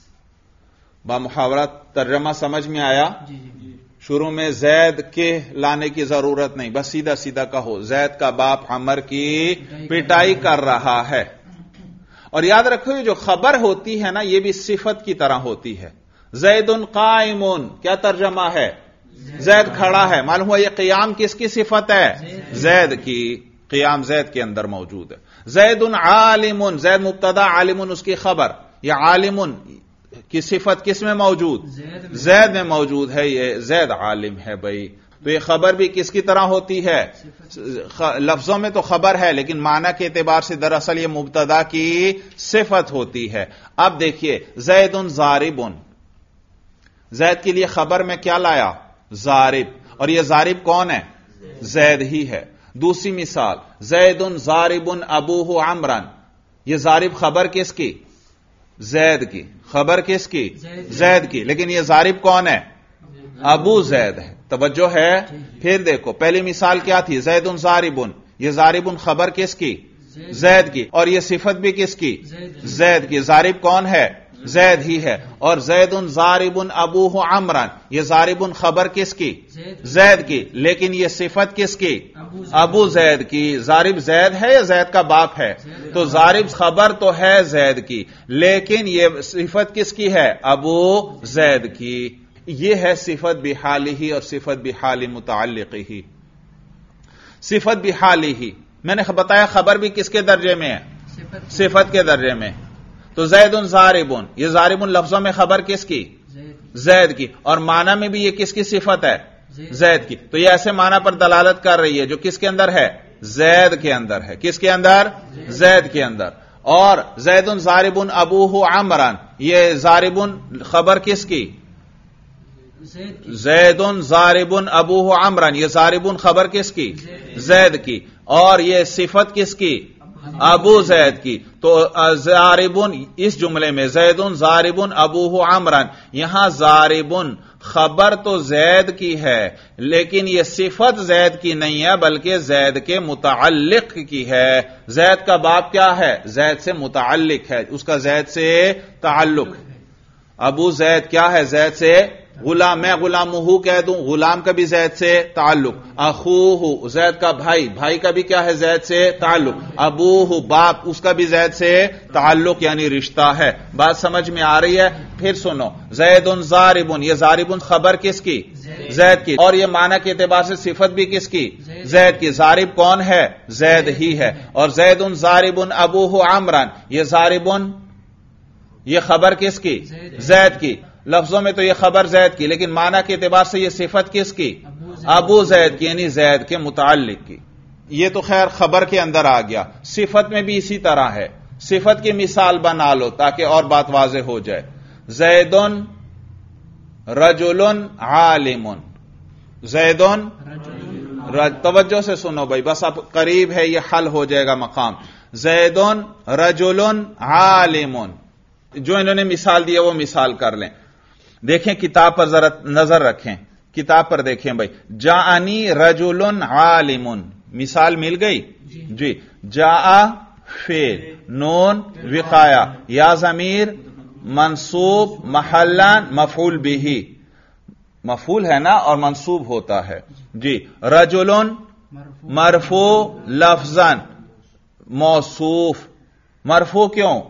بامحاورہ ترجمہ سمجھ میں آیا؟ شروع میں زید کے لانے کی ضرورت نہیں بس سیدھا سیدھا کہو زید کا باپ عمر کی پٹائی کر رہا ہے. اور یاد رکھو یہ جو خبر ہوتی ہے نا یہ بھی صفت کی طرح ہوتی ہے. زید قائم. کیا ترجمہ ہے؟ زید کھڑا ہے. معلوم ہوا یہ قیام کس کی صفت ہے؟ زید کی. قیام زید کے اندر موجود ہے. زید عالم. زید مبتدا عالم اس کی خبر. یہ عالم کی صفت کس میں موجود؟ زید میں موجود ہے. یہ زید عالم ہے بھائی. تو یہ خبر بھی کس کی طرح ہوتی ہے؟ لفظوں میں تو خبر ہے لیکن معنی کے اعتبار سے دراصل یہ مبتدا کی صفت ہوتی ہے. اب دیکھیے زید ضارب. زید کے لیے خبر میں کیا لایا؟ ضارب. اور یہ ضارب کون ہے؟ زید ہی ہے. دوسری مثال زید ضارب ابوہ عمرا. یہ ضارب خبر کس کی؟ زید کی. خبر کس کی؟ زید کی. لیکن یہ ضارب کون ہے؟ ابو زید ہے. توجہ ہے؟ پھر دیکھو پہلی مثال کیا تھی؟ زید ضارب. یہ ضارب خبر کس کی؟ زید کی. اور یہ صفت بھی کس کی؟ زید کی. ضارب کون ہے؟ زید ہی ہے. اور زید ضارب ابوہ عمرا. یہ ضارب خبر کس کی؟ زید کی. لیکن یہ صفت کس کی؟ ابو زید کی. ضارب زید ہے یا زید کا باپ ہے؟ تو ضارب خبر تو ہے زید کی لیکن یہ صفت کس کی ہے؟ ابو زید کی. یہ ہے صفت بحالہ اور صفت بحال متعلقہ. صفت بحالہ میں نے بتایا خبر بھی کس کے درجے میں ہے؟ صفت کے درجے میں. تو زید ضارب. یہ ضارب لفظوں میں خبر کس کی؟ زید کی. اور معنی میں بھی یہ کس کی صفت ہے؟ زید کی. تو یہ ایسے معنی پر دلالت کر رہی ہے جو کس کے اندر ہے؟ زید کے اندر ہے. کس کے اندر؟ زید کے اندر. اور زیدن ضاربن ابوہ عمران، یہ ضاربن خبر کس کی؟ زیدن ضاربن ابوہ عمران، یہ ضاربن خبر کس کی؟ زید کی. اور یہ صفت کس کی؟ ابو زید کی. تو ضاربن اس جملے میں زیدن ضاربن ابوہ عمران، یہاں ضاربن خبر تو زید کی ہے لیکن یہ صفت زید کی نہیں ہے بلکہ زید کے متعلق کی ہے. زید کا باب کیا ہے؟ زید سے متعلق ہے، اس کا زید سے تعلق. ابو زید کیا ہے؟ زید سے غلام. میں غلامہ کہہ دوں، غلام کا بھی زید سے تعلق. اخوہ زید کا بھائی، بھائی کا بھی کیا ہے؟ زید سے تعلق. ابوہ باپ، اس کا بھی زید سے تعلق یعنی رشتہ ہے. بات سمجھ میں آ رہی ہے؟ پھر سنو، زیدن ضاربن، یہ ضاربن خبر کس کی؟ زید کی. اور یہ معنی کے اعتبار سے صفت بھی کس کی؟ زید کی. ضارب کون ہے؟ زید ہی ہے. اور زیدن ضاربن ابوہ عمران، یہ ضاربن یہ خبر کس کی؟ زید کی. لفظوں میں تو یہ خبر زید کی لیکن معنی کے اعتبار سے یہ صفت کس کی؟ ابو زید کی یعنی زید کے متعلق کی. یہ تو خیر خبر کے اندر آ گیا. صفت میں بھی اسی طرح ہے. صفت کی مثال بنا لو تاکہ اور بات واضح ہو جائے. زیدن رجل عالم، زیدن توجہ سے سنو بھائی، بس اب قریب ہے، یہ حل ہو جائے گا مقام. زیدن رجل عالم، جو انہوں نے مثال دیا وہ مثال کر لیں. دیکھیں کتاب پر ذرا نظر رکھیں، کتاب پر دیکھیں بھائی. جاءنی رجل عالم، مثال مل گئی جی. جاء فعل، نون وقایا، یا ضمیر منصوب محلان مفعول به، مفعول ہے نا اور منصوب ہوتا ہے جی. رجل مرفوع لفظاً موصوف، مرفوع کیوں؟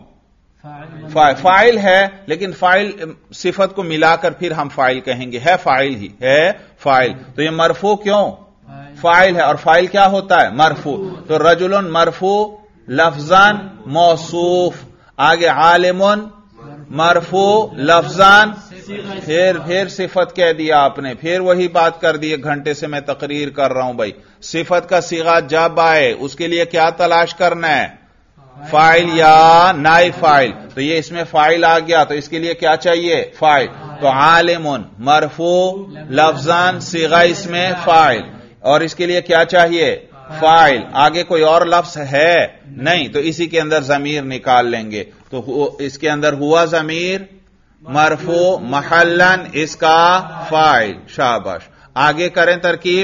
فاعل ہے لیکن فاعل صفت کو ملا کر پھر ہم فاعل کہیں گے، ہے فاعل ہی ہے فاعل. تو یہ مرفوع کیوں؟ فاعل ہے. اور فاعل کیا ہوتا ہے؟ مرفوع. تو رجل مرفوع لفظاً موصوف. آگے عالم مرفوع لفظاً، پھر صفت کہہ دیا آپ نے، پھر وہی بات کر دی. ایک گھنٹے سے میں تقریر کر رہا ہوں بھائی. صفت کا صیغہ جب آئے اس کے لیے کیا تلاش کرنا ہے؟ فاعل یا نائب فاعل. تو یہ اس میں فاعل آ گیا تو اس کے لیے کیا چاہیے؟ فاعل. تو عالم مرفوع لفظاً صیغہ اس میں فاعل، اور اس کے لیے کیا چاہیے؟ فاعل. آگے کوئی اور لفظ ہے نہیں تو اسی کے اندر ضمیر نکال لیں گے. تو اس کے اندر ہوا ضمیر مرفوع محلن اس کا فاعل. شاباش. آگے کریں ترکیب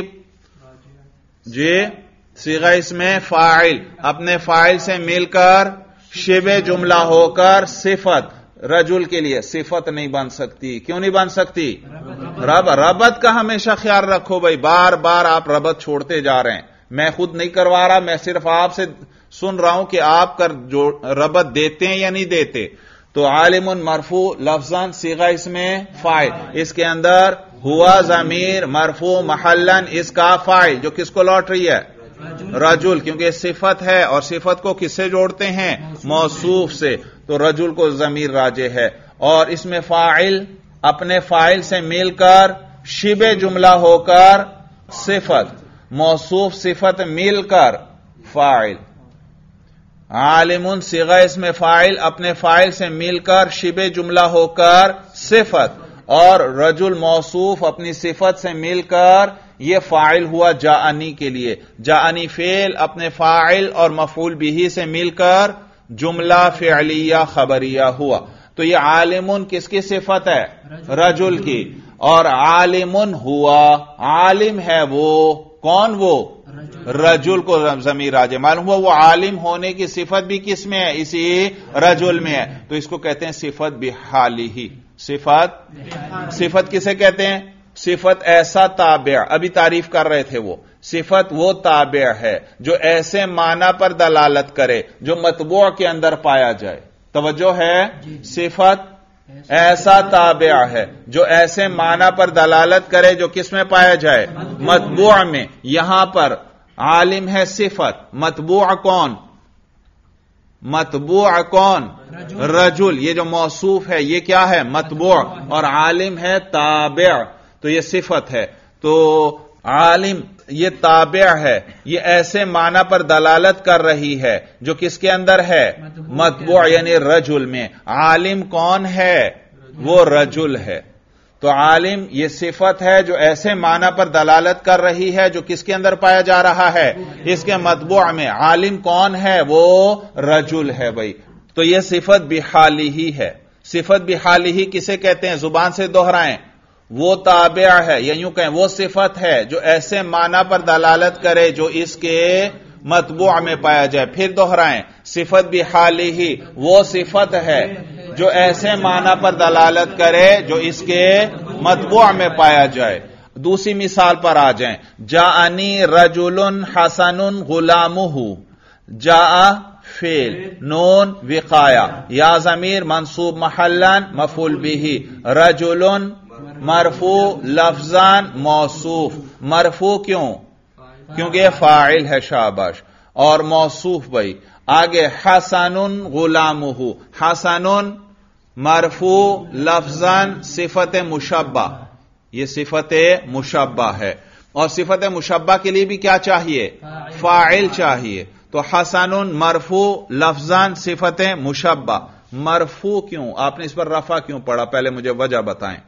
جی. صیغہ اس میں فاعل اپنے فاعل سے مل کر شبہ جملہ ہو کر صفت. رجل کے لیے صفت نہیں بن سکتی. کیوں نہیں بن سکتی؟ ربط کا ہمیشہ خیال رکھو بھائی. بار بار آپ ربط چھوڑتے جا رہے ہیں. میں خود نہیں کروا رہا، میں صرف آپ سے سن رہا ہوں کہ آپ کر جو ربط دیتے ہیں یا نہیں دیتے. تو عالم مرفوع لفظاً صیغہ اس میں فاعل، اس کے اندر ہوا ضمیر مرفوع محلن اس کا فاعل جو کس کو لوٹ رہی ہے؟ رجل. کیونکہ صفت ہے اور صفت کو کس سے جوڑتے ہیں؟ موصوف سے. تو رجل کو ضمیر راجع ہے. اور اس میں فاعل اپنے فاعل سے مل کر شبہ جملہ ہو کر صفت، موصوف صفت مل کر فاعل. عالم صیغہ اس میں فاعل اپنے فاعل سے مل کر شبہ جملہ ہو کر صفت، اور رجل موصوف اپنی صفت سے مل کر یہ فاعل ہوا جاءنی کے لیے. جاءنی فعل اپنے فاعل اور مفعول به سے مل کر جملہ فعلیہ خبریہ ہوا. تو یہ عالمن کس کی صفت ہے؟ رجل کی. اور عالمن ہوا، عالم ہے وہ، کون وہ؟ رجل کو ضمیر راجع معلوم ہوا. وہ عالم ہونے کی صفت بھی کس میں ہے؟ اسی رجل میں ہے. تو اس کو کہتے ہیں صفت بحالہ. صفت کسے کہتے ہیں؟ صفت ایسا تابع، ابھی تعریف کر رہے تھے. وہ صفت وہ تابع ہے جو ایسے معنی پر دلالت کرے جو مطبوع کے اندر پایا جائے. توجہ ہے؟ صفت ایسا تابع ہے جو ایسے معنی پر دلالت کرے جو کس میں پایا جائے؟ مطبوع میں. یہاں پر عالم ہے صفت، مطبوع کون؟ مطبوع کون؟ رجل. یہ جو موصوف ہے یہ کیا ہے؟ مطبوع. اور عالم ہے تابع. تو یہ صفت ہے. تو عالم یہ تابع ہے، یہ ایسے معنی پر دلالت کر رہی ہے جو کس کے اندر ہے؟ مطبوع یعنی رجل میں۔ عالم کون ہے؟ وہ رجل ہے۔ تو عالم یہ صفت ہے جو ایسے معنی پر دلالت کر رہی ہے جو کس کے اندر پایا جا رہا ہے؟ اس کے مطبوع میں۔ عالم کون ہے؟ وہ رجل ہے بھائی۔ تو یہ صفت بحالی ہی ہے۔ صفت بحالی ہی کسے کہتے ہیں؟ زبان سے دہرائیں، وہ تابع ہے، یا یوں کہیں وہ صفت ہے جو ایسے معنی پر دلالت کرے جو اس کے مطبوع میں پایا جائے۔ پھر دہرائیں، صفت بحالی ہی وہ صفت ہے جو ایسے معنی پر دلالت کرے جو اس کے مطبوع میں پایا جائے۔ دوسری مثال پر آ جائیں، جاءنی رجل حسن غلامہ۔ جاء فعل، نون وقایا، یا ضمیر منصوب محلا مفعول به، رجل مرفوع لفظان موصوف۔ مرفوع کیوں؟ کیونکہ یہ فاعل ہے، شاباش، اور موصوف بھائی۔ آگے حسن غلامہ، حسن مرفوع لفظان صفت مشبہ، یہ صفت مشبہ ہے، اور صفت مشبہ کے لیے بھی کیا چاہیے؟ فاعل چاہیے۔ تو حسن مرفوع لفظان صفت مشبہ۔ مرفوع کیوں؟ آپ نے اس پر رفع کیوں پڑھا؟ پہلے مجھے وجہ بتائیں۔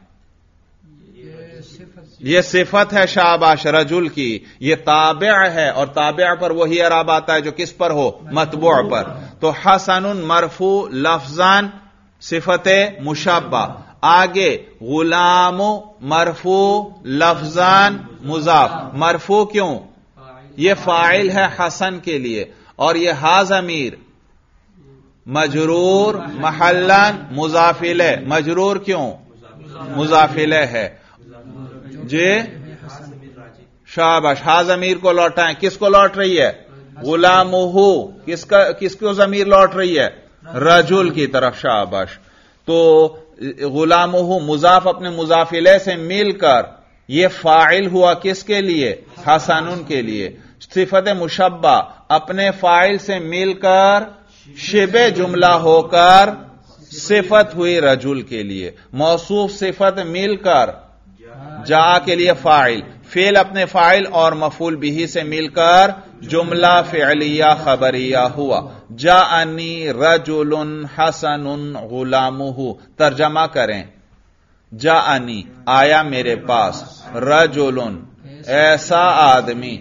یہ صفت ہے شاباش رجل کی، یہ تابع ہے، اور تابع پر وہی اعراب آتا ہے جو کس پر ہو؟ مطبوع پر۔ تو حسن مرفوع لفظان صفت مشبہ۔ آگے غلام مرفوع لفظان مضاف۔ مرفوع کیوں؟ یہ فاعل ہے حسن کے لیے، اور یہ ہا ضمیر مجرور محلان مضاف الیہ۔ مجرور کیوں؟ مضاف الیہ ہے جی، شاباش۔ ہا ضمیر کو لوٹائیں، کس کو لوٹ رہی ہے؟ غلامہ۔ کس کو ضمیر لوٹ رہی ہے؟ رجل کی طرف، شاباش۔ تو غلامہ مضاف اپنے مضاف الیہ سے مل کر یہ فاعل ہوا کس کے لیے؟ حسن کے لیے۔ صفت مشبہ اپنے فاعل سے مل کر شبہ جملہ ہو کر صفت ہوئی رجل کے لیے۔ موصوف صفت مل کر جا کے لیے فاعل، فعل اپنے فاعل اور مفعول به سے مل کر جملہ فعلیہ خبریہ ہوا۔ جاءنی رجل حسن غلامہ۔ ترجمہ کریں، جاءنی آیا میرے پاس، رجل ایسا آدمی،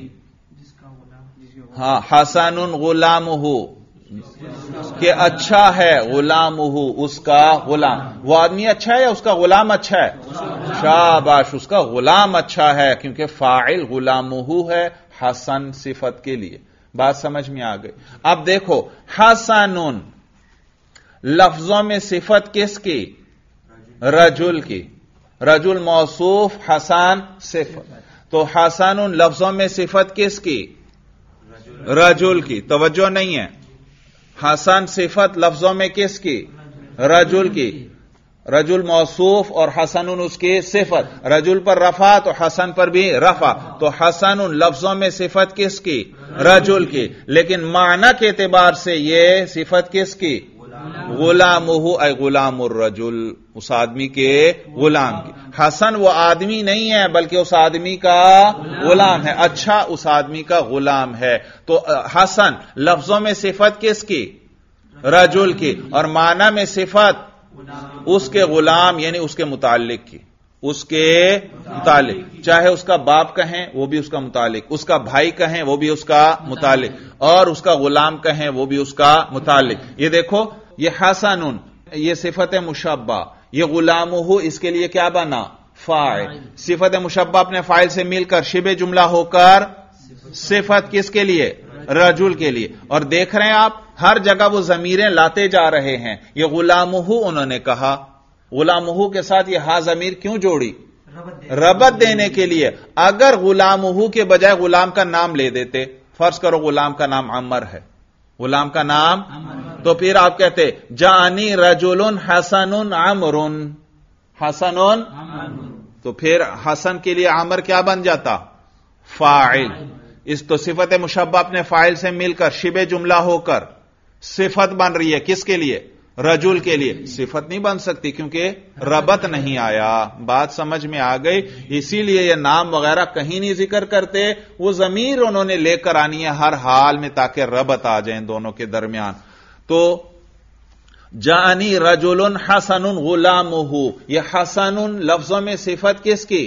ہاں، حسن غلامہ کہ اچھا ہے، غلامہ اس کا غلام۔ وہ آدمی اچھا ہے یا اس کا غلام اچھا ہے؟ شاباش، اس کا غلام اچھا ہے، کیونکہ فاعل غلامہ ہے حسن صفت کے لیے۔ بات سمجھ میں آ گئی؟ اب دیکھو، حسن لفظوں میں صفت کس کی؟ رجل کی۔ رجل موصوف، حسن صفت۔ تو حسن لفظوں میں صفت کس کی؟ رجل کی۔ توجہ نہیں ہے؟ حسن صفت لفظوں میں کس کی؟ رجل کی۔ رجل موصوف اور حسن اس کی صفت۔ رجل پر رفع تو حسن پر بھی رفع۔ تو حسن لفظوں میں صفت کس کی؟ رجل کی۔ لیکن معنی کے اعتبار سے یہ صفت کس کی؟ غلامہ، اے غلام الرجل، اس آدمی کے غلام کی۔ حسن وہ آدمی نہیں ہے بلکہ اس آدمی کا غلام ہے، اچھا اس آدمی کا غلام ہے۔ تو حسن لفظوں میں صفت کس کی؟ رجل کی، اور معنی میں صفت اس کے غلام یعنی اس کے متعلق کی۔ اس کے متعلق، چاہے اس کا باپ کہیں وہ بھی اس کا متعلق، اس کا بھائی کہیں وہ بھی اس کا متعلق، اور اس کا غلام کہیں وہ بھی اس کا متعلق۔ یہ دیکھو، یہ حسن یہ صفت مشبہ، یہ غلامہ اس کے لیے کیا بنا؟ فاعل۔ صفت مشبہ اپنے فاعل سے مل کر شبہ جملہ ہو کر صفت کس کے لیے؟ رجل کے لیے۔ اور دیکھ رہے ہیں آپ ہر جگہ وہ ضمیریں لاتے جا رہے ہیں۔ یہ غلامہ انہوں نے کہا، غلامہ کے ساتھ یہ ہا ضمیر کیوں جوڑی؟ ربط دینے کے لیے۔ اگر غلامہ کے بجائے غلام کا نام لے دیتے، فرض کرو غلام کا نام عمر ہے، غلام کا نام، تو پھر آپ کہتے جانی رجل حسن عمر، حسن، تو پھر حسن کے لیے عمر کیا بن جاتا؟ فاعل۔ اس تو صفت مشبہ اپنے فاعل سے مل کر شبہ جملہ ہو کر صفت بن رہی ہے کس کے لیے؟ رجل کے لیے صفت نہیں بن سکتی کیونکہ ربط نہیں آیا. بات سمجھ میں آ گئی. اسی لیے یہ نام وغیرہ کہیں نہیں ذکر کرتے, وہ ضمیر انہوں نے لے کر آنی ہے ہر حال میں تاکہ ربط آ جائیں دونوں کے درمیان. تو جانی رجل حسن غلامہ, یہ حسن لفظوں میں صفت کس کی؟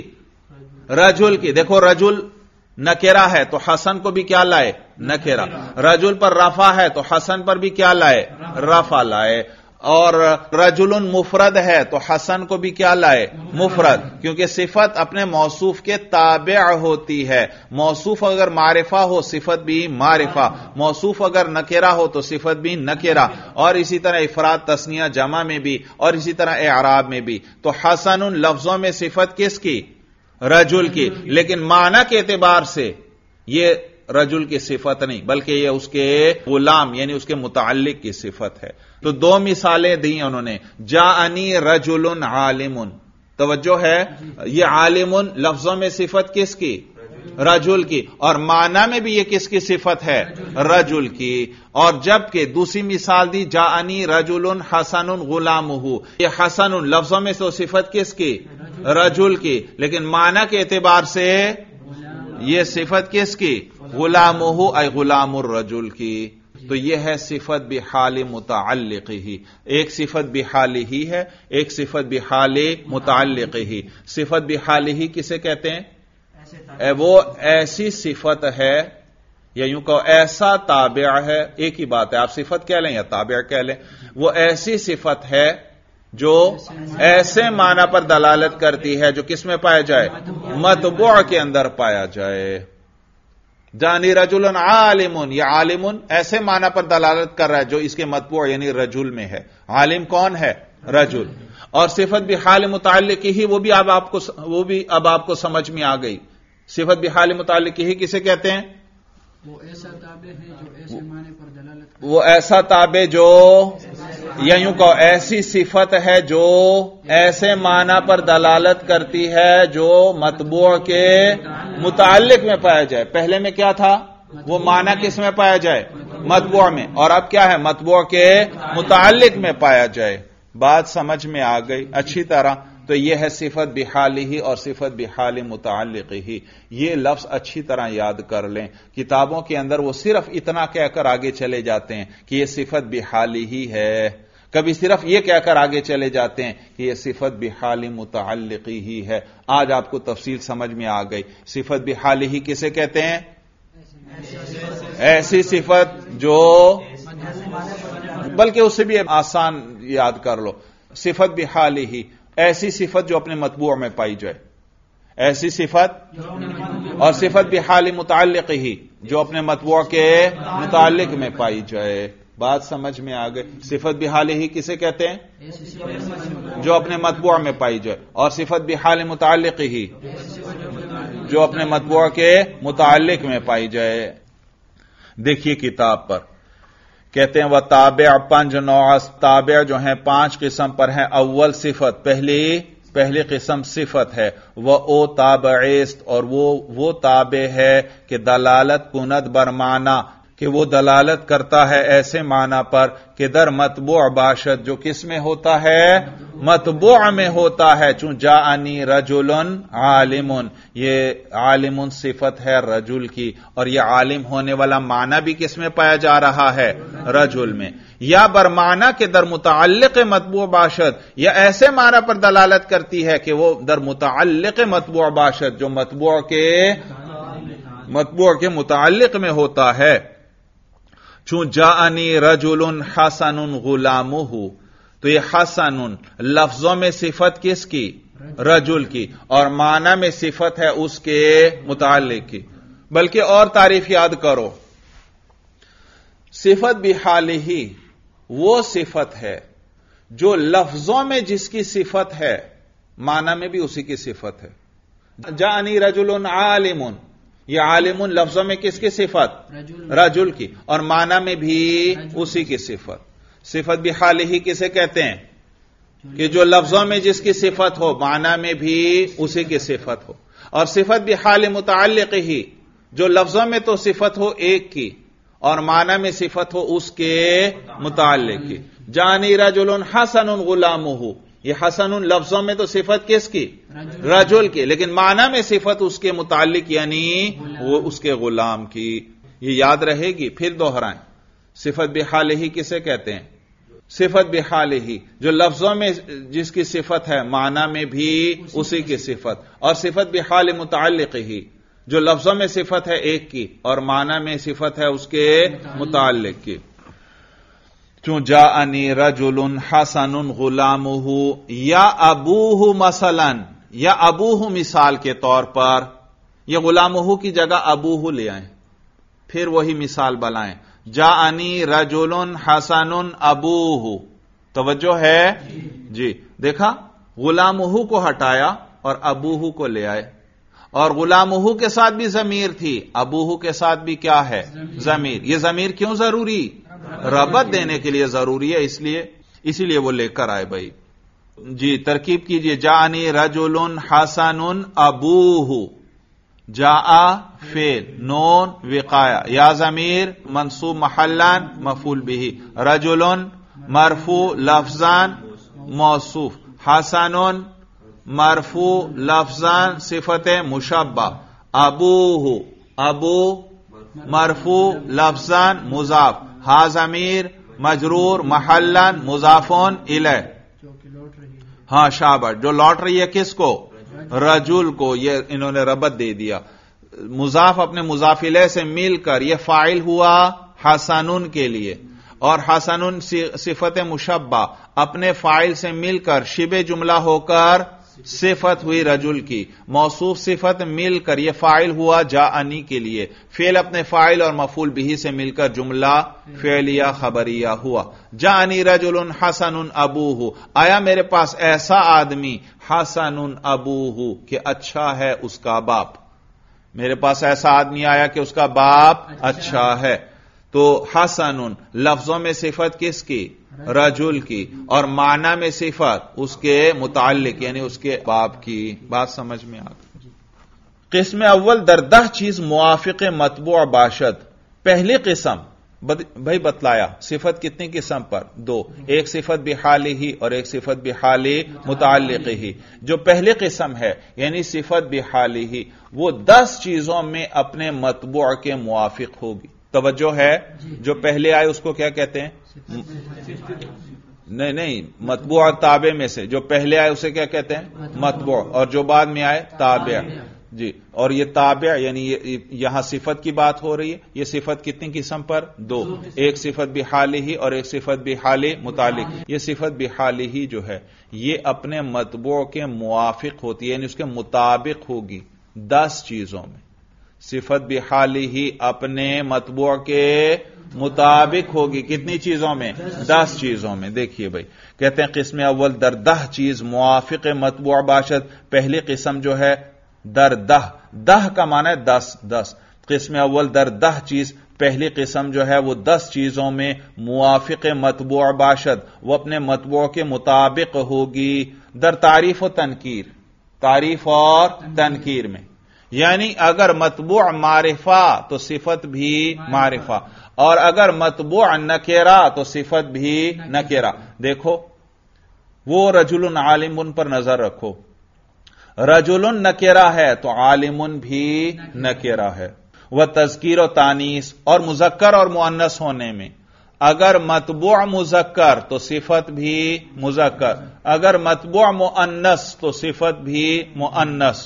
رجل کی. دیکھو رجل نکرہ ہے تو حسن کو بھی کیا لائے؟ نکرہ. رجل پر رفع ہے تو حسن پر بھی کیا لائے؟ رفع لائے. اور رجل مفرد ہے تو حسن کو بھی کیا لائے؟ مفرد. کیونکہ صفت اپنے موصوف کے تابع ہوتی ہے. موصوف اگر معرفہ ہو صفت بھی معرفہ, موصوف اگر نکرہ ہو تو صفت بھی نکرہ, اور اسی طرح افراد تثنیہ جمع میں بھی, اور اسی طرح اعراب میں بھی. تو حسن لفظوں میں صفت کس کی؟ رجل کی. لیکن معنی کے اعتبار سے یہ رجل کی صفت نہیں بلکہ یہ اس کے غلام یعنی اس کے متعلق کی صفت ہے. تو دو مثالیں دی انہوں نے. جاءنی رجل عالم, توجہ ہے, یہ عالم لفظوں میں صفت کس کی؟ رجل کی. اور معنی میں بھی یہ کس کی صفت ہے؟ رجل کی. اور جبکہ دوسری مثال دی جاءنی رجل حسن غلامہ, یہ حسن لفظوں میں تو صفت کس کی؟ رجل کی. لیکن معنی کے اعتبار سے یہ صفت کس کی؟ غلامہ ای غلام الرجل کی. تو یہ ہے صفت بحال متعلق ہی. ایک صفت بحال ہی ہے, ایک صفت بحال متعلق ہی. صفت بحال ہی کسے کہتے ہیں؟ وہ ایسی صفت ہے, یا یوں کہو ایسا تابع ہے, ایک ہی بات ہے, آپ صفت کہہ لیں یا تابع کہہ لیں. وہ ایسی صفت ہے جو ایسے معنی پر دلالت کرتی ہے جو کس میں پایا جائے؟ مطبوع کے اندر پایا جائے. جانی رجل عالم, یہ عالم ایسے معنی پر دلالت کر رہا ہے جو اس کے مطبوع یعنی رجل میں ہے. عالم کون ہے؟ رجل. اور صفت بحال متعلق ہی وہ بھی اب آپ کو سمجھ میں آ گئی. صفت بحال متعلق ہی کسے کہتے ہیں؟ وہ ایسا تابع ہے جو ایسے معنی پر دلالت کرتا ہے. وہ ایسا تابع جو, یا یوں کہو ایسی صفت ہے جو ایسے معنی پر دلالت کرتی ہے جو مطبوع کے متعلق میں پایا جائے. پہلے میں کیا تھا؟ وہ معنی کس میں پایا جائے؟ مطبوع میں. اور اب کیا ہے؟ مطبوع کے متعلق میں پایا جائے. بات سمجھ میں آ گئی اچھی طرح. تو یہ ہے صفت بحال ہی اور صفت بحال متعلق ہی. یہ لفظ اچھی طرح یاد کر لیں. کتابوں کے اندر وہ صرف اتنا کہہ کر آگے چلے جاتے ہیں کہ یہ صفت بحال ہی ہے, کبھی صرف یہ کہہ کر آگے چلے جاتے ہیں کہ یہ صفت بحال متعلق ہی ہے. آج آپ کو تفصیل سمجھ میں آ گئی. صفت بحال ہی کسے کہتے ہیں؟ ایسی صفت جو, بلکہ اس سے بھی آسان یاد کر لو, صفت بحال ہی ایسی صفت جو اپنے مطبوع میں پائی جائے. ایسی صفت اور صفت بحال متعلق ہی جو اپنے مطبوع کے متعلق میں پائی جائے. بات سمجھ میں آ گئی. صفت بحال ہی کسے کہتے ہیں؟ جو اپنے مطبوع میں پائی جائے. اور صفت بحال متعلق ہی جو اپنے مطبوع کے متعلق میں پائی جائے. دیکھیے کتاب پر کہتے ہیں وہ تابع پنج نوع, تابع جو ہیں 5 قسم پر ہیں. اول صفت, پہلی قسم صفت ہے. وہ او تابع است, اور وہ تابع ہے کہ دلالت کند بر معنی, کہ وہ دلالت کرتا ہے ایسے معنی پر کہ در مطبوع باشد, جو کس میں ہوتا ہے؟ مطبوع میں ہوتا ہے. چون جاءنی رجل عالم, یہ عالم صفت ہے رجل کی, اور یہ عالم ہونے والا معنی بھی کس میں پایا جا رہا ہے؟ رجل میں. یا برمعنی کے در متعلق مطبوع باشد, یا ایسے معنی پر دلالت کرتی ہے کہ وہ در متعلق مطبوع باشد, جو مطبوع کے متعلق میں ہوتا ہے. چون جاءنی رجل حسن غلامہ, تو یہ حسن لفظوں میں صفت کس کی؟ رجل کی. اور معنی میں صفت ہے اس کے متعلق کی. بلکہ اور تعریف یاد کرو, صفت بحال ہی وہ صفت ہے جو لفظوں میں جس کی صفت ہے معنی میں بھی اسی کی صفت ہے. جاءنی رجل عالم, یہ عالم لفظوں میں کس کی صفت؟ رجل کی. اور معنی میں بھی اسی کی صفت. صفت بحال ہی کسے کہتے ہیں؟ کہ جو لفظوں میں جس کی صفت ہو معنی میں بھی اسی کی صفت ہو. اور صفت بحال متعلق ہی جو لفظوں میں تو صفت ہو ایک کی اور معنی میں صفت ہو اس کے متعلق کی. जानी रजुलन हसनुन गुलामुहु, ये हसनुन लफ्जों में तो सिफत किसकी? रजुल की, लेकिन माना में सिफत उसके मुताल्लिक यानी वो उसके गुलाम की। ये याद रहेगी, फिर दोहराएं। सिफत बिहालिही किसे कहते हैं? सिफत बिहालिही, जो लफ्जों में जिसकी सिफत है माना में भी उसी की सिफत, और सिफत बिहाल मुताल्लिक़ही, जो लफ्जों में सिफत है एक की और माना में सिफत है उसके मुताल्लिक की। चूं जाअनी रजुलन हसनुन गुलामुहु या अबूहु मसलन, या अबूहु मिसाल के तौर पर, यह गुलामुहु की जगह अबूहु ले आए, फिर वही मिसाल बनाएं। जाअनी रजुलन हसनुन अबूहु, तवज्जो है जी। देखा, गुलामुहु को हटाया और अबूहु को ले आए, और गुलामुहु के साथ भी जमीर थी, अबूहु के साथ भी क्या है? जमीर। यह जमीर क्यों जरूरी? रबत देने के लिए जरूरी है, इसीलिए वो लेकर आए भाई जी। तरकीब कीजिए, जानी रजुलन हसनुन अबूहु, जाआ फेल, नून विकाया, या जमीर मंसूब महल्लान मफूल बिही, रजुलन मरफू लफ्जान मौसूफ, हसनुन मरफू लफ्जान सिफत मुशब्बा, अबूहु अबू मरफू लफ्जान मुजाफ, हा जमीर मजरूर महल्लान मुजाफोन इलै। हाँ शाबाश, जो लौट रही है किसको? रजुल को। ये इन्होंने रबत दे दिया, मुजाफ अपने मुजाफिले से मिलकर यह फाइल हुआ हसनुन के लिए, और हसनुन सिफत मुशब्बा अपने फाइल से मिलकर शिबे जुमला होकर सिफत हुई रजुल की, मौसूफ सिफत मिलकर यह फाइल हुआ जाअनी के लिए, फेल अपने फाइल और मफूल बिही से मिलकर जुमला फेलिया खबरिया हुआ। जाअनी रजुलन हसनुन अबूहु, आया मेरे पास ऐसा आदमी हसनुन अबूहु कि अच्छा है उसका बाप। मेरे पास ऐसा आदमी आया कि उसका बाप अच्छा है। तो हसनुन लफ्जों में सिफत किसकी? रजुल की, और माना में सिफत उसके मुताल्लिक यानी उसके बाप की। बात समझ में आ गई? किस्म अव्वल दरदह चीज मुआफिक मतबू बाशद। पहली किस्म भाई बतलाया, सिफत कितनी किस्म पर? दो, एक सिफत बिहाली ही और एक सिफत बिहाली मुताल्लिक ही। जो पहली किस्म है यानी सिफत बिहाली ही, वो 10 चीजों में अपने मतबू के मुआफिक होगी। तवज्जो है, जो पहले आए उसको क्या कहते हैं? नहीं, मतबू और ताबे में से जो पहले आए उसे क्या कहते हैं? मतबू, और जो बाद में आए ताबे जी। और ये ताबे यानी यहां सिफत की बात हो रही है। ये सिफत कितनी किस्म पर? 2, एक सिफत बिहाली ही और एक सिफत बिहाली मुतालिक। ये सिफत बिहाली ही जो है ये अपने मतबू के मुआफिक होती है यानी उसके मुताबिक होगी 10 चीजों में। सिफत बिहाली ही अपने मतबू के मुताबिक होगी कितनी चीजों में? 10 चीजों में। देखिए भाई, कहते हैं किस्म अव्वल दरदह चीज मुआफिक मतबू बाशद। पहली किस्म जो है दरदह, दह का माना है 10। किस्म अव्वल दरदह चीज, पहली किस्म जो है वो 10 चीजों में मुआफिक मतबू बाशद, वो अपने मतबू के मुताबिक होगी। दर तारीफ और तनकीर, तारीफ और तनकीर में, यानी अगर मतबू मारिफा तो सिफत भी मारिफा, और अगर मतबू नकेरा तो सिफत भी नकेरा। देखो, वो रजुलन आलिमुन पर नजर रखो, रजुलन नकेरा है तो आलिमुन भी नकेरा है। वह तज़कीर और तानीस और मुज़क्कर और मुअन्नस होने में, अगर मतबू मुज़क्कर तो सिफत भी मुज़क्कर, अगर मतबू मुअन्नस तो सिफत भी मुअन्नस।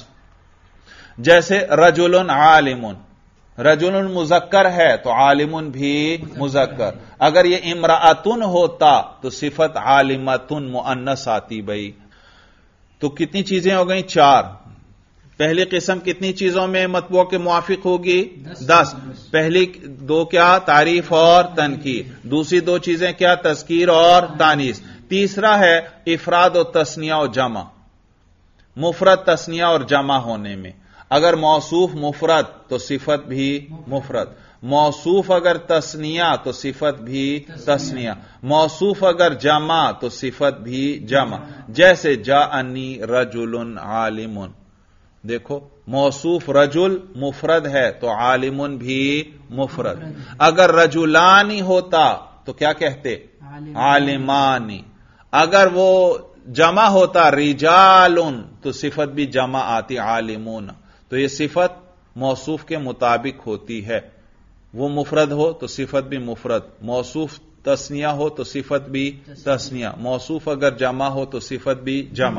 जैसे रजुलन आलिमुन, रजुलन मुज़क्कर है तो आलिमुन भी मुज़क्कर। अगर यह इम्राअतुन होता तो सिफत आलिमतुन मुअन्नस आती। भाई तो कितनी चीजें हो गई? 4। पहली किस्म कितनी चीजों में मतबू के मुआफिक होगी? 10। पहली 2 क्या? तारीफ और तनकीर। दूसरी 2 चीजें क्या? तज़कीर और तानीस। तीसरा है इफराद और तस्निया और जमा, मुफरद तस्निया और जमा होने में। अगर मौसूफ मुफरद तो सिफत भी मुफरद, मौसूफ अगर तस्निया तो सिफत भी तस्निया, मौसूफ अगर जमा तो सिफत भी जमा। जैसे जाअनी रजुलन आलिमुन, देखो मौसूफ रजुल मुफरद है तो आलिमुन भी मुफरद। अगर रजुलानी होता تو کیا کہتے؟ عالمانی. اگر وہ جمع ہوتا رجالن تو صفت بھی جمع آتی عالمون. تو یہ صفت موصوف کے مطابق ہوتی ہے. وہ مفرد ہو تو صفت بھی مفرد، موصوف تثنیہ ہو تو صفت بھی تثنیہ، موصوف اگر جمع ہو تو صفت بھی جمع.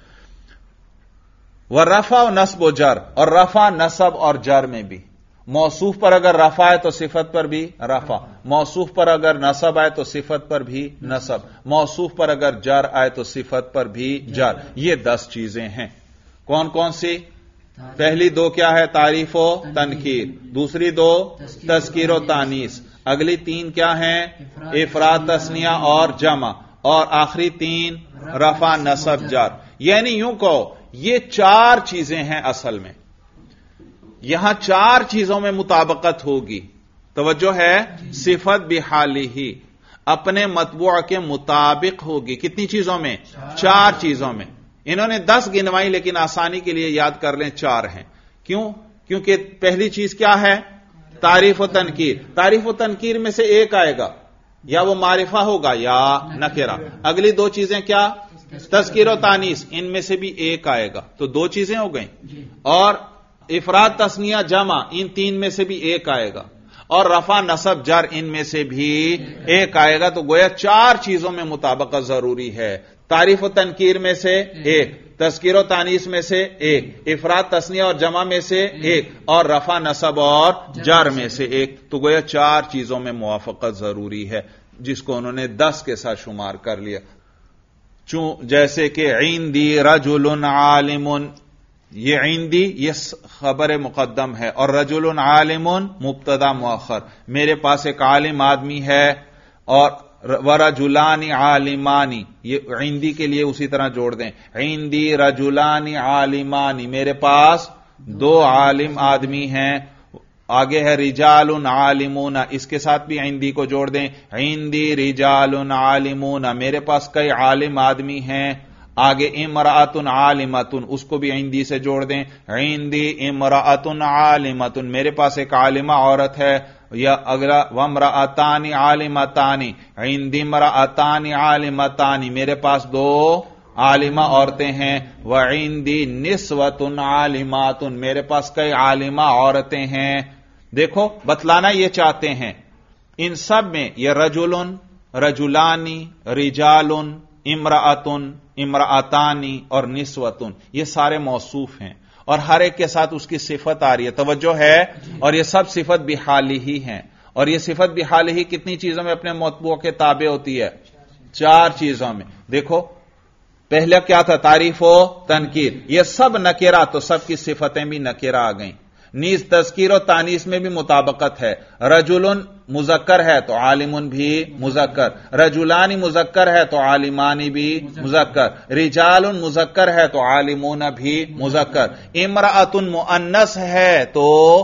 ورفع و نصب و جر، اور رفع نصب اور جر میں بھی. موصوف پر اگر رفع ہے تو صفت پر بھی رفع، موصوف پر اگر نصب آئے تو صفت پر بھی نصب، موصوف پر اگر جر آئے تو صفت پر بھی جر. یہ 10 چیزیں ہیں. کون کون سی؟ پہلی 2 کیا ہے؟ تعریف و تنکیر. دوسری 2 تذکیر و تانیث. اگلی 3 کیا ہیں؟ افراد تثنیہ اور جمع. اور آخری 3 رفع نصب جر. یعنی یوں کہو یہ 4 چیزیں ہیں اصل میں. یہاں 4 چیزوں میں مطابقت ہوگی. توجہ ہے؟ صفت بحالہ اپنے مطبوع کے مطابق ہوگی. کتنی چیزوں میں؟ 4 چیزوں میں. انہوں نے 10 گنوائی لیکن آسانی کے لیے یاد کر لیں 4 ہیں. کیوں؟ کیونکہ پہلی چیز کیا ہے؟ تعریف و تنکیر. تعریف و تنکیر میں سے ایک آئے گا، یا وہ معرفہ ہوگا یا نکرہ. اگلی 2 چیزیں کیا؟ تذکیر و تانیث. ان میں سے بھی ایک آئے گا. تو 2 چیزیں ہو گئیں. اور افراد تثنیہ جمع ان 3 میں سے بھی ایک آئے گا. اور رفع نصب جر ان میں سے بھی ایک آئے گا. تو گویا 4 چیزوں میں مطابقت ضروری ہے. تعریف و تنکیر میں سے ایک، تذکیر و تانیث میں سے ایک، افراد تثنیہ اور جمع میں سے ایک، اور رفع نصب اور جر میں سے ایک. تو گویا 4 چیزوں میں موافقت ضروری ہے، جس کو انہوں نے 10 کے ساتھ شمار کر لیا. جیسے کہ عندی رجل عالم، یہ عندی یہ خبر مقدم ہے، اور رجل عالم مبتدا مؤخر. میرے پاس ایک عالم آدمی ہے. اور ورجلان عالمانی یہ عندی کے لیے اسی طرح جوڑ دیں. عندی رجلان عالمانی، میرے پاس 2 عالم آدمی ہیں. آگے ہے رجال عالمون، اس کے ساتھ بھی عندی کو جوڑ دیں. عندی رجال عالمون، میرے پاس کئی عالم آدمی ہیں. آگے امرأۃ عالمۃ، اس کو بھی عندی سے جوڑ دیں. عندی امرأۃ عالمۃ، میرے پاس ایک عالمہ عورت ہے. یا اگلا وامرأتان عالمتان، عندی امرأتان عالمتان، میرے پاس 2 عالمہ عورتیں ہیں. وعندی نسوۃ عالمات، میرے پاس کئی عالمہ عورتیں ہیں. دیکھو بتلانا یہ چاہتے ہیں ان سب میں یہ رجل، رجلانی، رجال، امرأۃ، امرأتانی اور نسوۃ یہ سارے موصوف ہیں، اور ہر ایک کے ساتھ اس کی صفت آ رہی ہے. توجہ ہے؟ اور یہ سب صفت بحالہ ہی ہیں. اور یہ صفت بحالہ ہی کتنی چیزوں میں اپنے مطبوع کے تابع ہوتی ہے؟ 4 چیزوں میں. دیکھو پہلے کیا تھا؟ تعریف و تنکیر. یہ سب نکرہ، تو سب کی صفتیں بھی نکرہ آ گئیں. نیز تذکیر و تانیث میں بھی مطابقت ہے. رجل مذکر ہے تو عالم بھی مذکر، رجلانی مذکر ہے تو عالمانی بھی مذکر، رجال مذکر ہے تو عالمون بھی مذکر، امرأۃ مؤنث ہے تو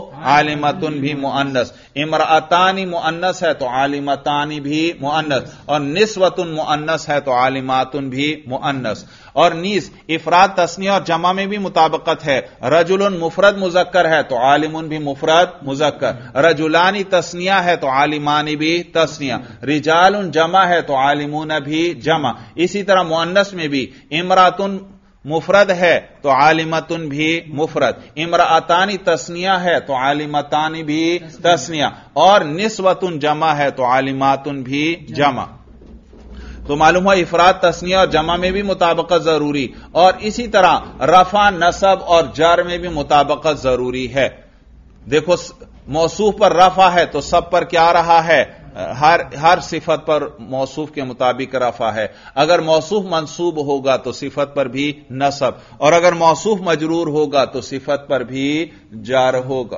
عالمۃ بھی مؤنث، امرأتان مؤنث ہے تو عالمتان بھی مؤنث، اور نسوۃ مؤنث ہے تو عالمات بھی مؤنث. اور نیز افراد تثنیہ اور جمع میں بھی مطابقت ہے. رجل مفرد مذکر ہے تو عالم بھی مفرد مذکر، رجلانی تثنیہ ہے تو عالمانی بھی تثنیہ، رجال جمع ہے تو عالمون بھی جمع. اسی طرح مؤنث میں بھی امرأۃ مفرد ہے تو عالمتن بھی مفرد، امرأتانی تثنیہ ہے تو عالمتان بھی تثنیہ، اور نسوۃ جمع ہے تو عالماتن بھی جمع. تو معلوم ہوا افراد تثنیہ اور جمع میں بھی مطابقت ضروری، اور اسی طرح رفع نصب اور جر میں بھی مطابقت ضروری ہے. دیکھو موصوف پر رفع ہے تو سب پر کیا رہا ہے؟ ہر صفت پر موصوف کے مطابق رفع ہے. اگر موصوف منصوب ہوگا تو صفت پر بھی نصب، اور اگر موصوف مجرور ہوگا تو صفت پر بھی جار ہوگا.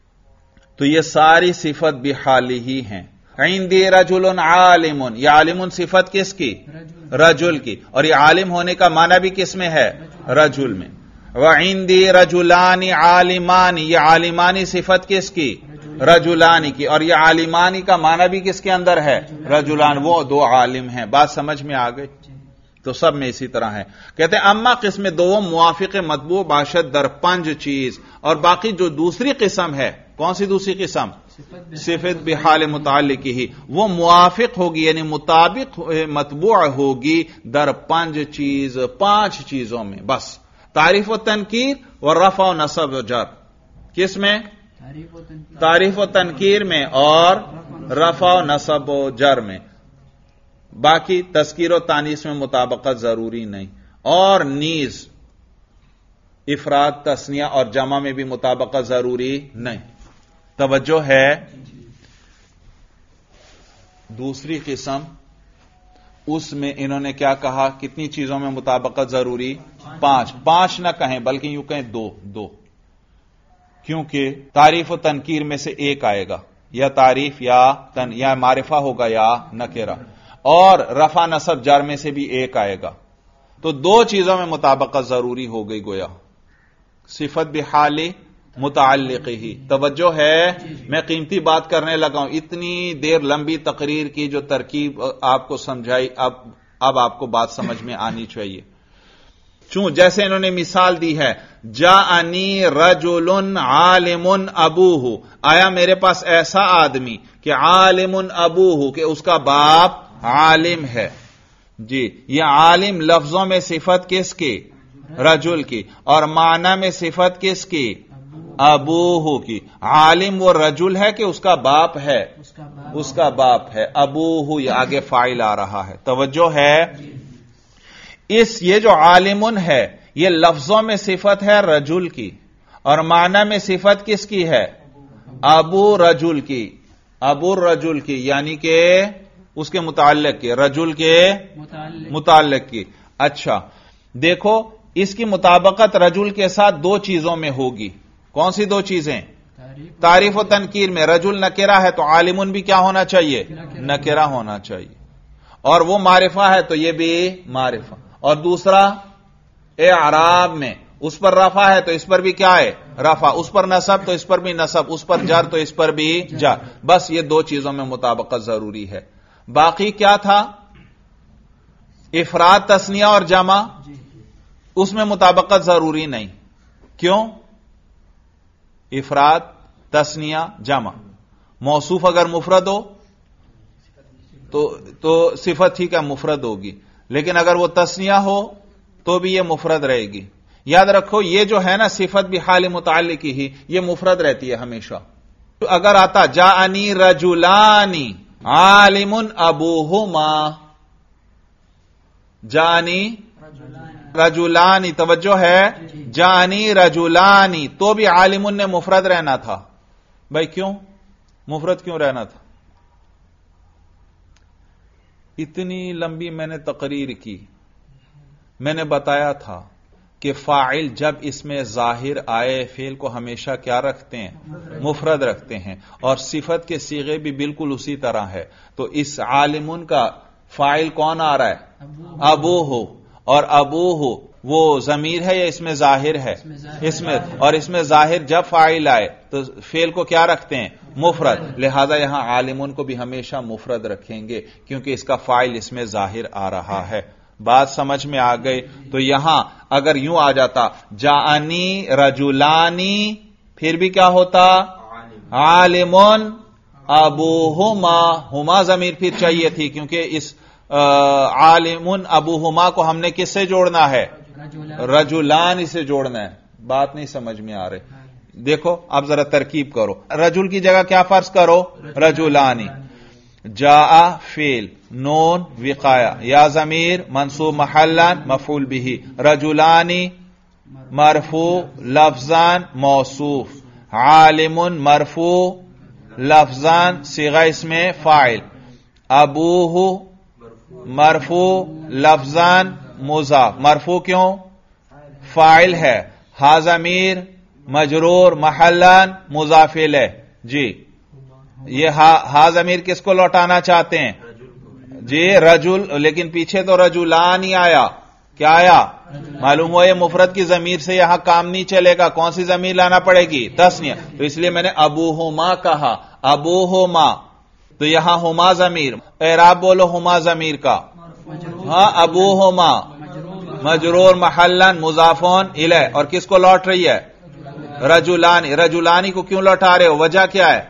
تو یہ ساری صفت بحالہ ہی ہیں. عندی رجل عالم، یہ عالم صفت کس کی؟ رجل کی، اور یہ عالم ہونے کا معنی بھی کس میں ہے؟ رجل میں. وعندی رجلان عالمان، یہ عالمانی صفت کس کی؟ رجلانی کی، اور یہ عالمانی کا معنی بھی کس کے اندر ہے؟ رجلان، وہ 2 عالم ہیں. بات سمجھ میں آ گئی؟ تو سب میں اسی طرح ہے. کہتے ہیں اما قسم 2 موافق مطبوع باشد در 5 چیز، اور باقی جو دوسری قسم ہے کون سی دوسری قسم؟ صفت بحال متعلق ہی، وہ موافق ہوگی یعنی مطابق مطبوع ہوگی در پانچ چیزوں میں بس، تعریف و تنکیر و رفع و نصب و جر. کس میں؟ تعریف و تنکیر میں اور رفع و نصب و جر میں. باقی تذکیر و تانیث میں مطابقت ضروری نہیں، اور نیز افراد تثنیہ اور جمع میں بھی مطابقت ضروری نہیں. توجہ ہے؟ دوسری قسم اس میں انہوں نے کیا کہا؟ کتنی چیزوں میں مطابقت ضروری؟ پانچ نہ کہیں بلکہ یوں کہیں دو، کیونکہ تعریف و تنکیر میں سے ایک آئے گا، یا تعریف یا معرفہ ہوگا یا نکرہ، اور رفع نصب جر میں سے بھی ایک آئے گا. تو دو چیزوں میں مطابقت ضروری ہو گئی گویا. صفت بحال متعلق ہی. توجہ ہے؟ میں قیمتی بات کرنے لگا ہوں، اتنی دیر لمبی تقریر کی جو ترکیب آپ کو سمجھائی، اب آپ کو بات سمجھ میں آنی چاہیے. جیسے انہوں نے مثال دی ہے، جاءنی رجل عالم ابوہ، آیا میرے پاس ایسا آدمی کہ عالم ابوہ، کہ اس کا باپ عالم ہے. جی، یہ عالم لفظوں میں صفت کس کی؟ رجل کی، اور معنی میں صفت کس کی؟ ابوہ کی. عالم وہ رجل ہے کہ اس کا باپ ہے؟ اس کا باپ ہے. ابوہ یہ آگے فاعل آ رہا ہے. توجہ ہے؟ یہ جو عالمن ہے یہ لفظوں میں صفت ہے رجل کی، اور معنی میں صفت کس کی ہے؟ ابو رجل کی. ابو رجل کی یعنی کہ اس کے متعلق کی، رجل کے متعلق کی. اچھا دیکھو، اس کی مطابقت رجل کے ساتھ دو چیزوں میں ہوگی. کون سی دو چیزیں؟ تعریف و تنکیر میں رجل نکرہ ہے تو عالمن بھی کیا ہونا چاہیے؟ نکرہ ہونا چاہیے. اور وہ معرفہ ہے تو یہ بھی معرفہ. اور دوسرا اعراب میں اس پر رفع ہے تو اس پر بھی کیا ہے؟ رفع. اس پر نصب تو اس پر بھی نصب. اس پر جر تو اس پر بھی جر. بس یہ دو چیزوں میں مطابقت ضروری ہے. باقی کیا تھا؟ افراد تثنیہ اور جمع، اس میں مطابقت ضروری نہیں. کیوں؟ افراد تثنیہ جمع، موصوف اگر مفرد ہو تو صفت ہی کا مفرد ہوگی، لیکن اگر وہ تثنیہ ہو تو بھی یہ مفرد رہے گی. یاد رکھو یہ جو ہے نا صفت بحال متعلق ہی، یہ مفرد رہتی ہے ہمیشہ. اگر آتا جاءنی رجلانی عالم ابوہما، جاءنی رجلانی، توجہ ہے؟ جاءنی رجلانی تو بھی عالمن نے مفرد رہنا تھا. بھائی کیوں مفرد کیوں رہنا تھا؟ اتنی لمبی میں نے تقریر کی، میں نے بتایا تھا کہ فاعل جب اس میں ظاہر آئے فعل کو ہمیشہ کیا رکھتے ہیں؟ مفرد رکھتے ہیں. اور صفت کے صیغے بھی بالکل اسی طرح ہے. تو اس عالمن کا فاعل کون آ رہا ہے؟ ابو ہو. اور ابو ہو وہ ضمیر ہے یا اس میں ظاہر ہے؟ اس میں. اور اس میں ظاہر جب فاعل آئے تو فعل کو کیا رکھتے ہیں؟ مفرد. لہذا یہاں عالمن کو بھی ہمیشہ مفرد رکھیں گے کیونکہ اس کا فاعل اس میں ظاہر آ رہا ہے. بات سمجھ میں آ گئی؟ تو یہاں اگر یوں آ جاتا جاءنی رجلانی، پھر بھی کیا ہوتا؟ عالمن ابوہما. ہما ضمیر پھر چاہیے تھی کیونکہ اس عالمن ابوہما کو ہم نے کس سے جوڑنا ہے؟ رجلان سے جوڑنا ہے. بات نہیں سمجھ میں آ رہی. دیکھو اب ذرا ترکیب کرو. رجل کی جگہ کیا فرض کرو؟ رجلانی. جاء فعل، نون وقایا، یا ضمیر منصوب محلا مفعول به، رجلانی مرفوع لفظان موصوف، عالم مرفوع لفظان صیغہ اسم فاعل، ابوہ مرفوع لفظان مضاف. مرفوع کیوں؟ فاعل ہے. ہا ضمیر مجرور محلان مضاف الیہ. جی یہ ہا ضمیر کس کو لوٹانا چاہتے ہیں؟ جی رجل، لیکن پیچھے تو رجلان ہی آیا. کیا آیا؟ معلوم ہوا یہ مفرد کی ضمیر سے یہاں کام نہیں چلے گا. کون سی ضمیر لانا پڑے گی؟ تثنیہ. تو اس لیے میں نے ابوہما کہا. ابوہما تو یہاں ہما ضمیر، اعراب بولو ہما ضمیر کا. ہاں ابوہما مجرور محلن مضافون الیہ، اور کس کو لوٹ رہی ہے؟ रजुलानी, रजुलानी को क्यों लौटा रहे हो, वजह क्या है?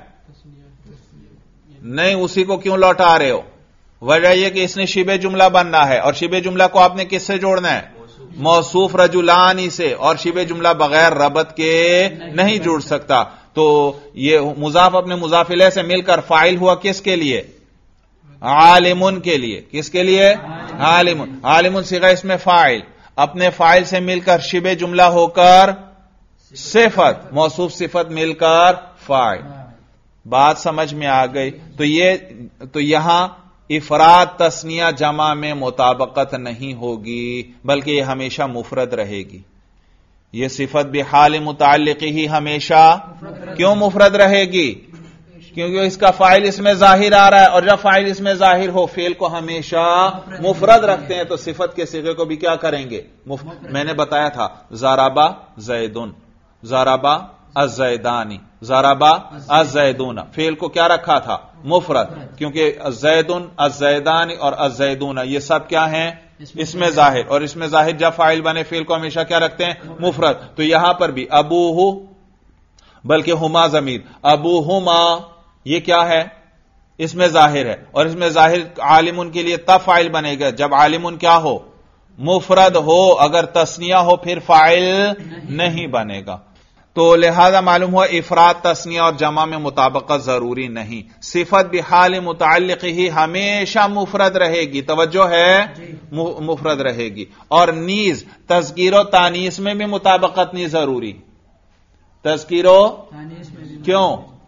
नहीं, उसी को क्यों लौटा रहे हो? वजह यह कि इसने शिबे जुमला बनना है, और शिबे जुमला को आपने किससे जोड़ना है? मौसूफ रजुलानी से, और शिबे जुमला बगैर रबत के नहीं जुड़ सकता। तो ये मुजाफ अपने मुजाफ इलैह से मिलकर फाइल हुआ किसके लिए? आलिमुन के लिए। किसके लिए? आलिमुन। आलिमुन सिगा इसमें फाइल, अपने फाइल से मिलकर शिबे जुमला होकर सिफत, मौसूफ सिफत मिलकर फाइल। बात समझ में आ गई? तो यहां इफराद तस्निया जमा में मुताबकत नहीं होगी, बल्कि यह हमेशा मुफरद रहेगी। यह सिफत भी हाल मुताल्लिक़ ही हमेशा क्यों मुफरद रहेगी? क्योंकि इसका फाइल इसमें जाहिर आ रहा है, और जब फाइल इसमें जाहिर हो फेल को हमेशा मुफरद रखते हैं, तो सिफत के सिगे को भी क्या करेंगे? मैंने बताया था ज़राबा ज़ैदुन, ज़राबा अज़्ज़ैदानी, ज़राबा अज़्ज़ैदूना। फेल को क्या रखा था? मुफरद, क्योंकि ज़ैदुन अज़्ज़ैदानी और अज़्ज़ैदूना ये सब क्या हैं? इसमें जाहिर, और इसमें जाहिर जब फाइल बने फेल को हमेशा क्या रखते हैं? मुफरद। तो यहां पर भी अबूहु, बल्कि हुमा जमीर, अबूहुमा ये क्या है? इसमें जाहिर है, और इसमें जाहिर आलिमुन के लिए तब फाइल बनेगा जब आलिमुन क्या हो? मुफरद हो। अगर तस्निया हो फिर फाइल नहीं बनेगा। तो लिहाजा मालूम हुआ इफराद तस्निया और जमा में मुताबकत जरूरी नहीं। सिफत भी हाल मुताल्लिक़ ही हमेशा मुफरद रहेगी, तवज्जो है, मुफरद रहेगी। और नीज तज़कीर और तानीस में भी मुताबकत नहीं जरूरी। तज़कीर क्यों?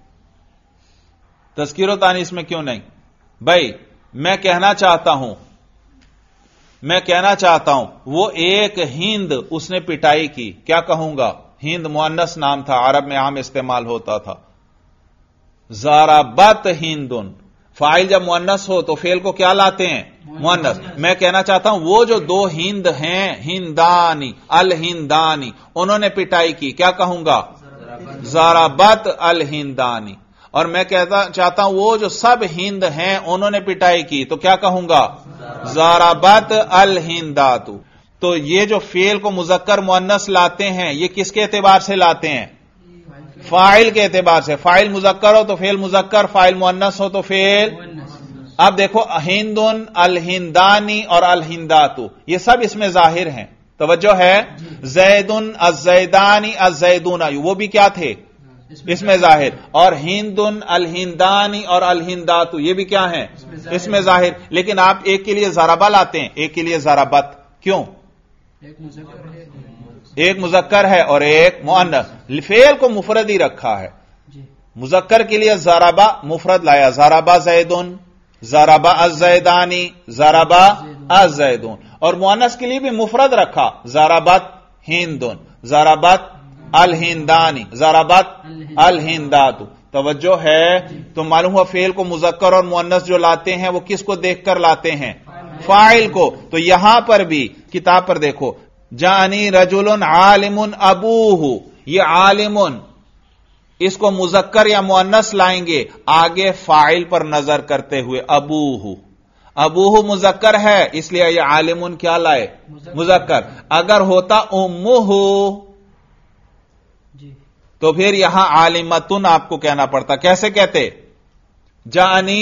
तज़कीर और तानीस में क्यों नहीं? भाई मैं कहना चाहता हूं वो एक हिंद उसने पिटाई की, क्या कहूंगा? हिंद मुअन्नस नाम था, अरब में आम इस्तेमाल होता था। ज़राबत हिंदुन, फाइल जब मुअन्नस हो तो फेल को क्या लाते हैं? मुअन्नस। मैं कहना चाहता हूं वो जो दो हिंद हैं, हिंदानी अल हिंदानी, उन्होंने पिटाई की, क्या कहूंगा? ज़राबत अल हिंदानी। और मैं कहता चाहता हूं वो जो सब हिंद हैं उन्होंने पिटाई की, तो क्या कहूंगा? ज़राबत अल हिंदातु। तो ये जो फेल को मुज़क्कर मुअन्नस लाते हैं ये किसके एतबार से लाते हैं? फाइल के एतबार से। फाइल मुज़क्कर हो तो फेल मुज़क्कर, फाइल मुअन्नस हो तो फेल। अब देखो हिंदुन अल हिंदानी और अल हिंदातु ये सब इसमें जाहिर हैं, तवज्जो है। ज़ैदुन अज़्ज़ैदानी अज़्ज़ैदूना वो भी क्या थे? इसमें जाहिर। और हिंदुन अल हिंदानी और अल हिंदातु ये भी क्या है? इसमें जाहिर। लेकिन आप एक के लिए ज़राबा लाते हैं, एक के लिए ज़राबत, क्यों? एक मुज़क्कर है और एक मुअन्नस, फेल को मुफरद ही रखा है। मुज़क्कर के लिए ज़राबा मुफरद लाया, ज़राबा ज़ैदुन, ज़राबा अज़्ज़ैदानी, ज़राबा अज़्ज़ैदून। और मुअन्नस के लिए भी मुफरद रखा, ज़राबत हिंदुन, ज़राबत अल हिंदानी, ज़राबत अल हिंदातु। तवज्जो है? तो मालूम हुआ फेल को मुज़क्कर और मुअन्नस जो लाते हैं वो किसको देखकर लाते हैं? फाइल को। तो यहां पर भी किताब पर देखो, जानी रजुलन आलिमुन अबूहु, ये आलिमुन इसको मुज़क्कर या मुअन्नस लाएंगे आगे फाइल पर नजर करते हुए। अबूहु, अबूहु मुज़क्कर है इसलिए ये आलिमुन क्या लाए? मुज़क्कर। अगर होता उम्मुहु तो फिर यहां आलिमतुन आपको कहना पड़ता। कैसे कहते? जानी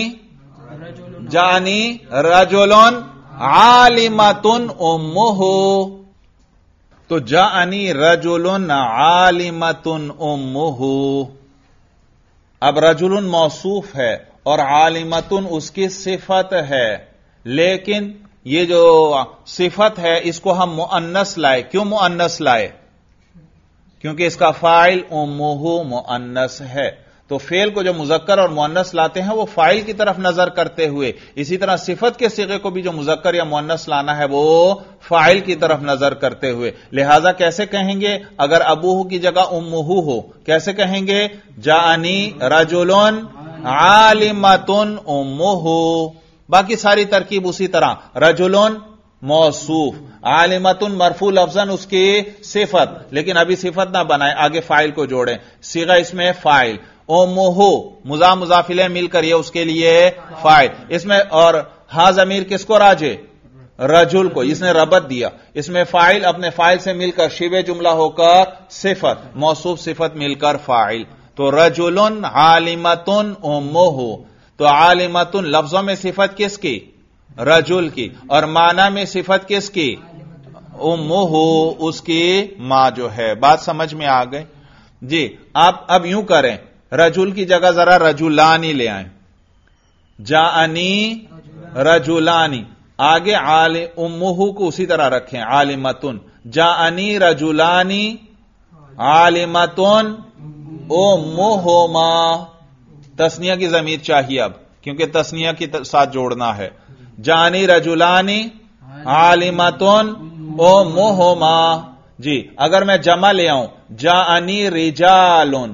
रजुलन आलिमतुन उम्मुहु। तो जानी रजुलन आलिमतुन उम्मुहु। अब रजुलन मौसूफ है और आलिमतुन उसकी सिफत है, लेकिन ये जो सिफत है इसको हम मुअन्नस लाए। क्यों मुअन्नस लाए? क्योंकि इसका फाइल उम्मुहु मुअन्नस है। तो फेल को जो मुज़क्कर और मुअन्नस लाते हैं वो फाइल की तरफ नजर करते हुए, इसी तरह सिफत के सिगे को भी जो मुज़क्कर या मुअन्नस लाना है वो फाइल की तरफ नजर करते हुए। लिहाजा कैसे कहेंगे? अगर अबूहु की जगह उम्मुहु हो कैसे कहेंगे? जानी रजुलन आलिमतुन उम्मुहु। बाकी सारी तरकीब उसी तरह, रजुलन मौसूफ, आलिमतुन मरफू लफ्जन उसकी सिफत, लेकिन अभी सिफत ना बनाए, आगे फाइल को जोड़ें। सिगा इसमें फाइल, उम्मुहु मुज़ाफ मुज़ाफ इलैह मिलकर ये उसके लिए फाइल इसमें। और हा ज़मीर किसको राजे? رجل کو، اس نے ربط دیا، اس میں فاعل اپنے فاعل سے مل کر شبہ جملہ ہو کر صفت، موصوف صفت مل کر فاعل، تو رجل عالمۃ امہ، تو عالمۃ لفظوں میں صفت کس کی؟ رجل کی، اور معنی میں صفت کس کی؟ امہ، اس کی ماں جو ہے۔ بات سمجھ میں آ گئی جی؟ آپ اب یوں کریں، رجل کی جگہ ذرا رجلانی لے آئیں، جاءنی رجلانی، آگے امہ کو اسی طرح رکھیں عالمتن، جاءنی رجلانی عالمتن امہما، تسنیہ کی ضمیر چاہیے اب، کیونکہ تسنیہ کے ساتھ جوڑنا ہے، جاءنی رجلانی عالمتن امہما۔ جی اگر میں جمع لے آؤں، جاءنی رجالن،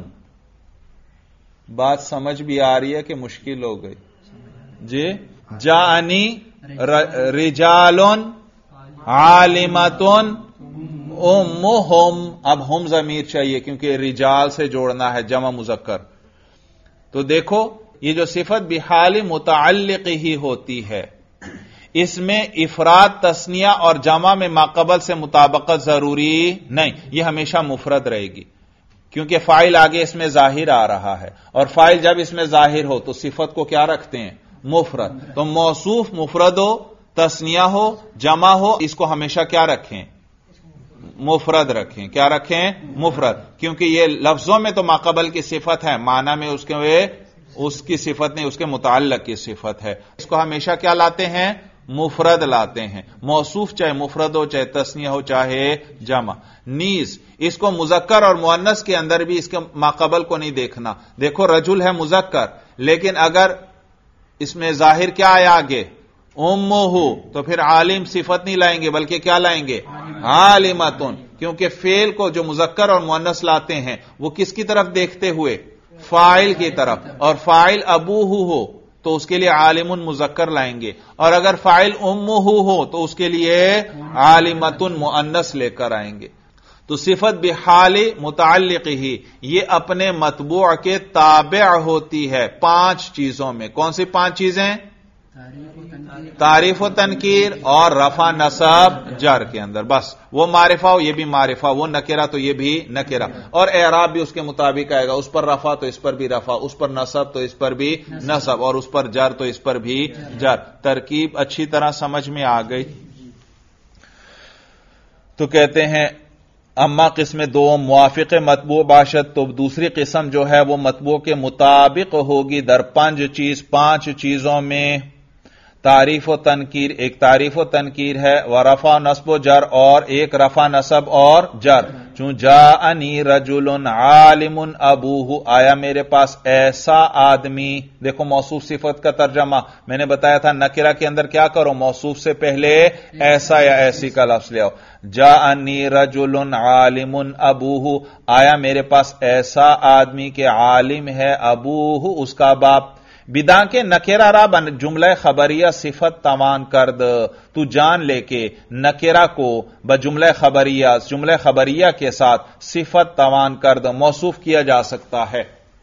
بات سمجھ بھی آ رہی ہے کہ مشکل ہو گئی؟ جی جاءنی رجال عالمۃ امہم، اب ہم ضمیر چاہیے کیونکہ رجال سے جوڑنا ہے، جمع مذکر۔ تو دیکھو یہ جو صفت بحال متعلق ہی ہوتی ہے، اس میں افراد، تثنیہ اور جمع میں ماقبل سے مطابقت ضروری نہیں، یہ ہمیشہ مفرد رہے گی، کیونکہ فاعل آگے اس میں ظاہر آ رہا ہے، اور فاعل جب اس میں ظاہر ہو تو صفت کو کیا رکھتے ہیں؟ مفرد۔ تو موصوف مفرد ہو، تثنیہ ہو، جمع ہو، اس کو ہمیشہ کیا رکھیں؟ مفرد رکھیں۔ کیا رکھیں؟ مفرد، کیونکہ یہ لفظوں میں تو ماقبل کی صفت ہے، معنی میں اس کی صفت نہیں، اس کے متعلق کی صفت ہے، اس کو ہمیشہ کیا لاتے ہیں؟ مفرد لاتے ہیں، موصوف چاہے مفرد ہو، چاہے تثنیہ ہو، چاہے جمع۔ نیز اس کو مذکر اور مؤنث کے اندر بھی اس کے ماقبل کو نہیں دیکھنا۔ دیکھو رجل ہے مذکر، لیکن اگر اس میں ظاہر کیا آیا آگے؟ امہ، تو پھر عالم صفت نہیں لائیں گے بلکہ کیا لائیں گے؟ عالمتن، کیونکہ فعل کو جو مذکر اور مؤنث لاتے ہیں وہ کس کی طرف دیکھتے ہوئے؟ فاعل کی طرف، اور فاعل ابوہ ہو تو اس کے لیے عالم مذکر لائیں گے، اور اگر فاعل امہ ہو تو اس کے لیے عالمتن مؤنث لے کر آئیں گے۔ تو صفت بحال متعلق ہی یہ اپنے مطبوع کے تابع ہوتی ہے 5 چیزوں میں۔ کون سی 5 چیزیں؟ تعریف و تنکیر اور رفع نصب جر کے اندر، بس وہ معرفہ ہو یہ بھی معرفہ، وہ نکرہ تو یہ بھی نکرہ، اور اعراب بھی اس کے مطابق آئے گا، اس پر رفع تو اس پر بھی رفع، اس پر نصب تو اس پر بھی نصب، اور اس پر جر تو اس پر بھی جر۔ ترکیب اچھی طرح سمجھ میں آ گئی؟ تو کہتے ہیں اما قسم 2 موافق مطبوع باشد، تو دوسری قسم جو ہے وہ مطبوع کے مطابق ہوگی در 5 چیزوں میں، تعریف و تنکیر، ایک تعریف و تنکیر ہے، ورفع نصب و جر، اور ایک رفع نصب اور جر۔ چون جاءنی رجل عالم ابوہ، آیا میرے پاس ایسا آدمی، دیکھو موصوف صفت کا ترجمہ میں نے بتایا تھا، نکرہ کے اندر کیا کرو؟ موصوف سے پہلے ایسا یا ایسی کا لفظ لے آؤ۔ جاءنی رجل عالم ابوہ، آیا میرے پاس ایسا آدمی کہ عالم ہے ابوہ، اس کا باپ۔ بداں کے نکرہ را بن جملہ خبریہ صفت توان کرد، تو جان لے کے نکرہ کو بجملہ خبریہ کے ساتھ صفت توان کرد، موصوف کیا جا سکتا ہے۔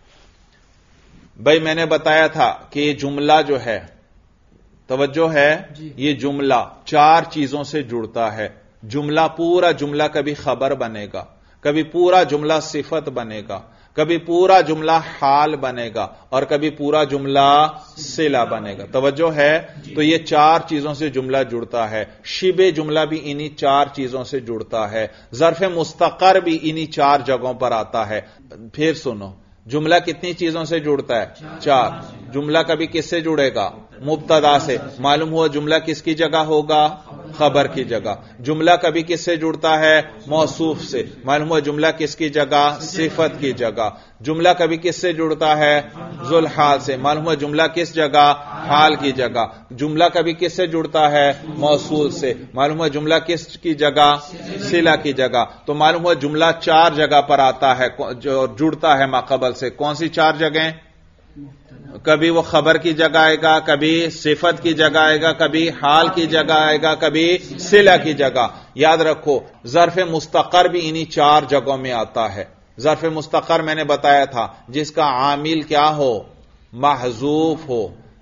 بھائی میں نے بتایا تھا کہ یہ جملہ جو ہے، توجہ ہے، یہ جملہ 4 چیزوں سے جڑتا ہے۔ پورا جملہ کبھی خبر بنے گا، کبھی پورا جملہ صفت بنے گا، کبھی پورا جملہ حال بنے گا، اور کبھی پورا جملہ صلہ بنے گا۔ توجہ ہے؟ تو یہ 4 چیزوں سے جملہ جڑتا ہے۔ شبہ جملہ بھی انہی 4 چیزوں سے جڑتا ہے۔ ظرف مستقر بھی انہی 4 جگہوں پر آتا ہے۔ پھر سنو، جملہ کتنی چیزوں سے جڑتا ہے؟ 4۔ جملہ کبھی کس سے جڑے گا؟ مبتدا سے، معلوم ہوا جملہ کس کی جگہ ہوگا؟ خبر کی جگہ۔ جملہ کبھی کس سے جڑتا ہے؟ موصوف سے، معلوم ہوا جملہ کس کی جگہ؟ صفت کی جگہ۔ جملہ کبھی کس سے جڑتا ہے؟ ذوالحال سے، معلوم ہوا جملہ کس جگہ؟ حال کی جگہ۔ جملہ کبھی کس سے جڑتا ہے؟ موصول سے، معلوم ہوا جملہ کس کی جگہ؟ صلہ کی جگہ۔ تو معلوم ہوا جملہ 4 جگہ پر آتا ہے جو جڑتا ہے ماقبل سے۔ کون سی 4 جگہیں؟ کبھی وہ خبر کی جگہ آئے گا، کبھی صفت کی جگہ آئے گا، کبھی حال کی جگہ آئے گا، کبھی صلہ کی جگہ۔ یاد رکھو ظرف مستقر بھی انہی 4 جگہوں میں آتا ہے۔ ظرف مستقر میں نے بتایا تھا جس کا عامل کیا ہو؟ محذوف ہو۔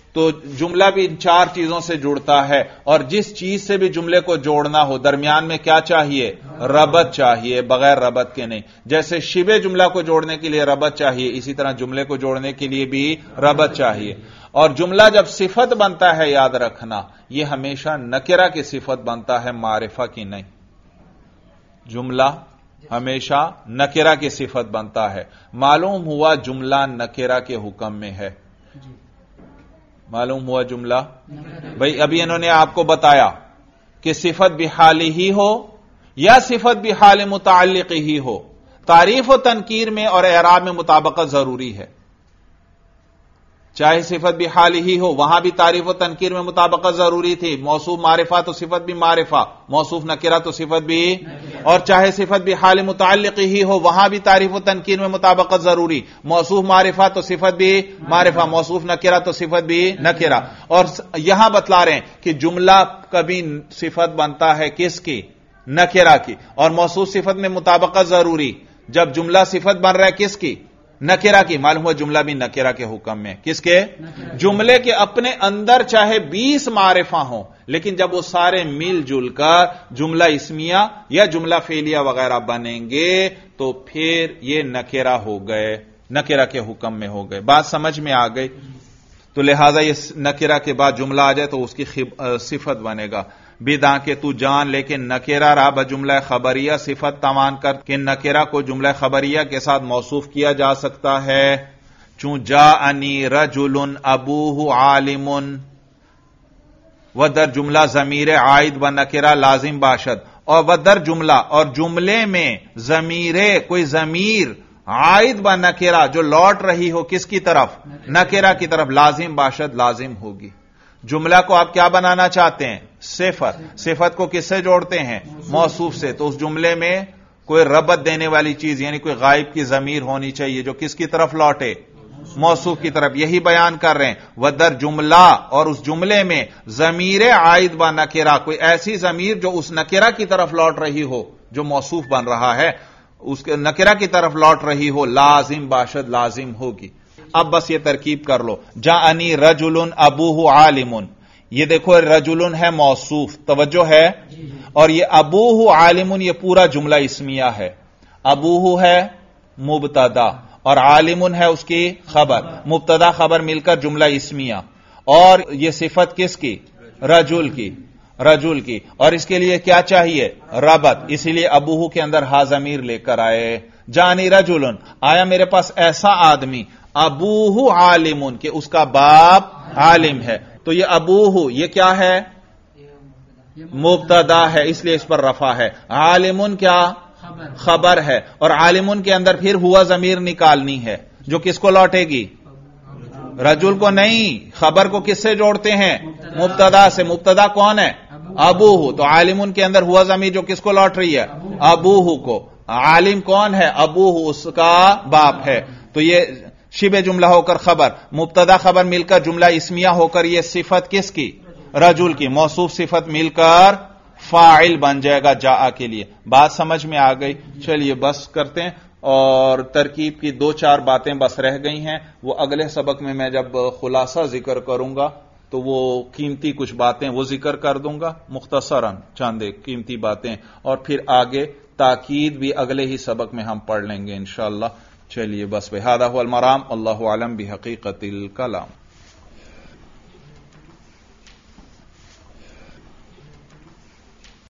تو جملہ بھی ان 4 چیزوں سے جڑتا ہے، اور جس چیز سے بھی جملے کو جوڑنا ہو درمیان میں کیا چاہیے؟ ربط چاہیے، بغیر ربط کے نہیں۔ جیسے شبہ جملہ کو جوڑنے کے لیے ربط چاہیے، اسی طرح جملے کو جوڑنے کے لیے بھی ربط چاہیے۔ اور جملہ جب صفت بنتا ہے، یاد رکھنا، یہ ہمیشہ نکرہ کی صفت بنتا ہے، معرفہ کی نہیں۔ جملہ ہمیشہ نکرہ کی صفت بنتا ہے۔ معلوم ہوا جملہ نکرہ کے حکم میں ہے۔ معلوم ہوا جملہ، بھئی ابھی انہوں نے آپ کو بتایا کہ صفت بحال ہی ہو یا صفت بحال متعلق ہی ہو، تعریف و تنکیر میں اور اعراب میں مطابقت ضروری ہے۔ چاہے صفت بحال ہی ہو، وہاں بھی تعریف و تنکیر میں مطابقت ضروری تھی، موصوف معرفہ تو صفت بھی معرفہ، موصوف نکرہ تو صفت بھی، اور چاہے صفت بحال متعلق ہی ہو، وہاں بھی تعریف و تنکیر میں مطابقت ضروری، موصوف معرفہ تو صفت بھی معرفہ، موصوف نکرہ تو صفت بھی نکرہ۔ اور یہاں بتلا رہے ہیں کہ جملہ کبھی صفت بنتا ہے کس کی؟ نکرہ کی، اور موصوف صفت میں مطابقت ضروری۔ جب جملہ صفت بن رہا ہے کس کی؟ نکرہ کی، معلوم ہوا جملہ بھی نکرہ کے حکم میں۔ کس کے؟ جملے کے اپنے اندر چاہے 20 معرفہ ہوں، لیکن جب وہ سارے مل جل کر جملہ اسمیہ یا جملہ فعلیہ وغیرہ بنیں گے تو پھر یہ نکرہ ہو گئے، نکرہ کے حکم میں ہو گئے۔ بات سمجھ میں آ گئی؟ تو لہذا یہ نکرہ کے بعد جملہ آ جائے تو اس کی صفت بنے گا۔ بداں کے تو جان، لیکن نکرہ رہا بجملہ خبریہ صفت توان کر کہ نکرہ کو جملہ خبریہ کے ساتھ موصوف کیا جا سکتا ہے۔ چون جاءنی رجل ابوہ عالم، ودر جملہ ضمیر عائد و نکرہ لازم باشد، اور ودر جملہ، اور جملے میں کوئی ضمیر عائد و نکرہ جو لوٹ رہی ہو کس کی طرف؟ نکرہ کی طرف، لازم باشد، لازم ہوگی۔ جملہ کو آپ کیا بنانا چاہتے ہیں؟ صفت۔ صفت کو کس سے جوڑتے ہیں؟ موصوف سے۔ تو اس جملے میں کوئی ربط دینے والی چیز، یعنی کوئی غائب کی ضمیر ہونی چاہیے جو کس کی طرف لوٹے؟ موصوف کی طرف۔ یہی بیان کر رہے ہیں، ودر جملہ، اور اس جملے میں ضمیر عائد و نکرہ، کوئی ایسی ضمیر جو اس نکرہ کی طرف لوٹ رہی ہو، جو موصوف بن رہا ہے اس کے نکرہ کی طرف لوٹ رہی ہو، لازم باشد، لازم ہوگی۔ اب بس یہ ترکیب کر لو، جاءنی رجل ابوہ عالم، یہ دیکھو رجل ہے موصوف، توجہ ہے، اور یہ ابوہ عالم، یہ پورا جملہ اسمیہ ہے۔ ابوہ ہے مبتدا اور عالم ہے اس کی خبر، مبتدا خبر مل کر جملہ اسمیہ، اور یہ صفت کس کی؟ رجل کی، رجل کی، اور اس کے لیے کیا چاہیے؟ ربط، اسی لیے ابوہ کے اندر ہا ضمیر لے کر آئے۔ جانی رجل، آیا میرے پاس ایسا آدمی، ابوہ عالم، کہ اس کا باپ عالم ہے۔ تو یہ ابوہ، یہ کیا ہے؟ مبتدا ہے، اس لیے اس پر رفع ہے۔ عالم کیا؟ خبر ہے، اور عالم کے اندر پھر ہوا ضمیر نکالنی ہے جو کس کو لوٹے گی؟ رجل کو نہیں، خبر کو کس سے جوڑتے ہیں؟ مبتدا سے۔ مبتدا کون ہے؟ ابوہ، تو عالم کے اندر ہوا ضمیر جو کس کو لوٹ رہی ہے؟ ابوہ کو۔ عالم کون ہے؟ ابوہ، اس کا باپ ہے۔ تو یہ شبہ جملہ ہو کر خبر، مبتدا خبر مل کر جملہ اسمیہ ہو کر یہ صفت کس کی؟ رجل کی، موصوف صفت مل کر فاعل بن جائے گا جاء کے لیے۔ بات سمجھ میں آ گئی؟ چلیے بس کرتے ہیں، اور ترکیب کی 2-4 باتیں بس رہ گئی ہیں، وہ اگلے سبق میں جب خلاصہ ذکر کروں گا تو وہ قیمتی کچھ باتیں وہ ذکر کر دوں گا مختصراً، چند قیمتی باتیں، اور پھر آگے تاکید بھی اگلے ہی سبق میں ہم پڑھ لیں گے انشاءاللہ۔ چلیے بس بہذا هو المرام، اللہ اعلم بحقیقت الکلام۔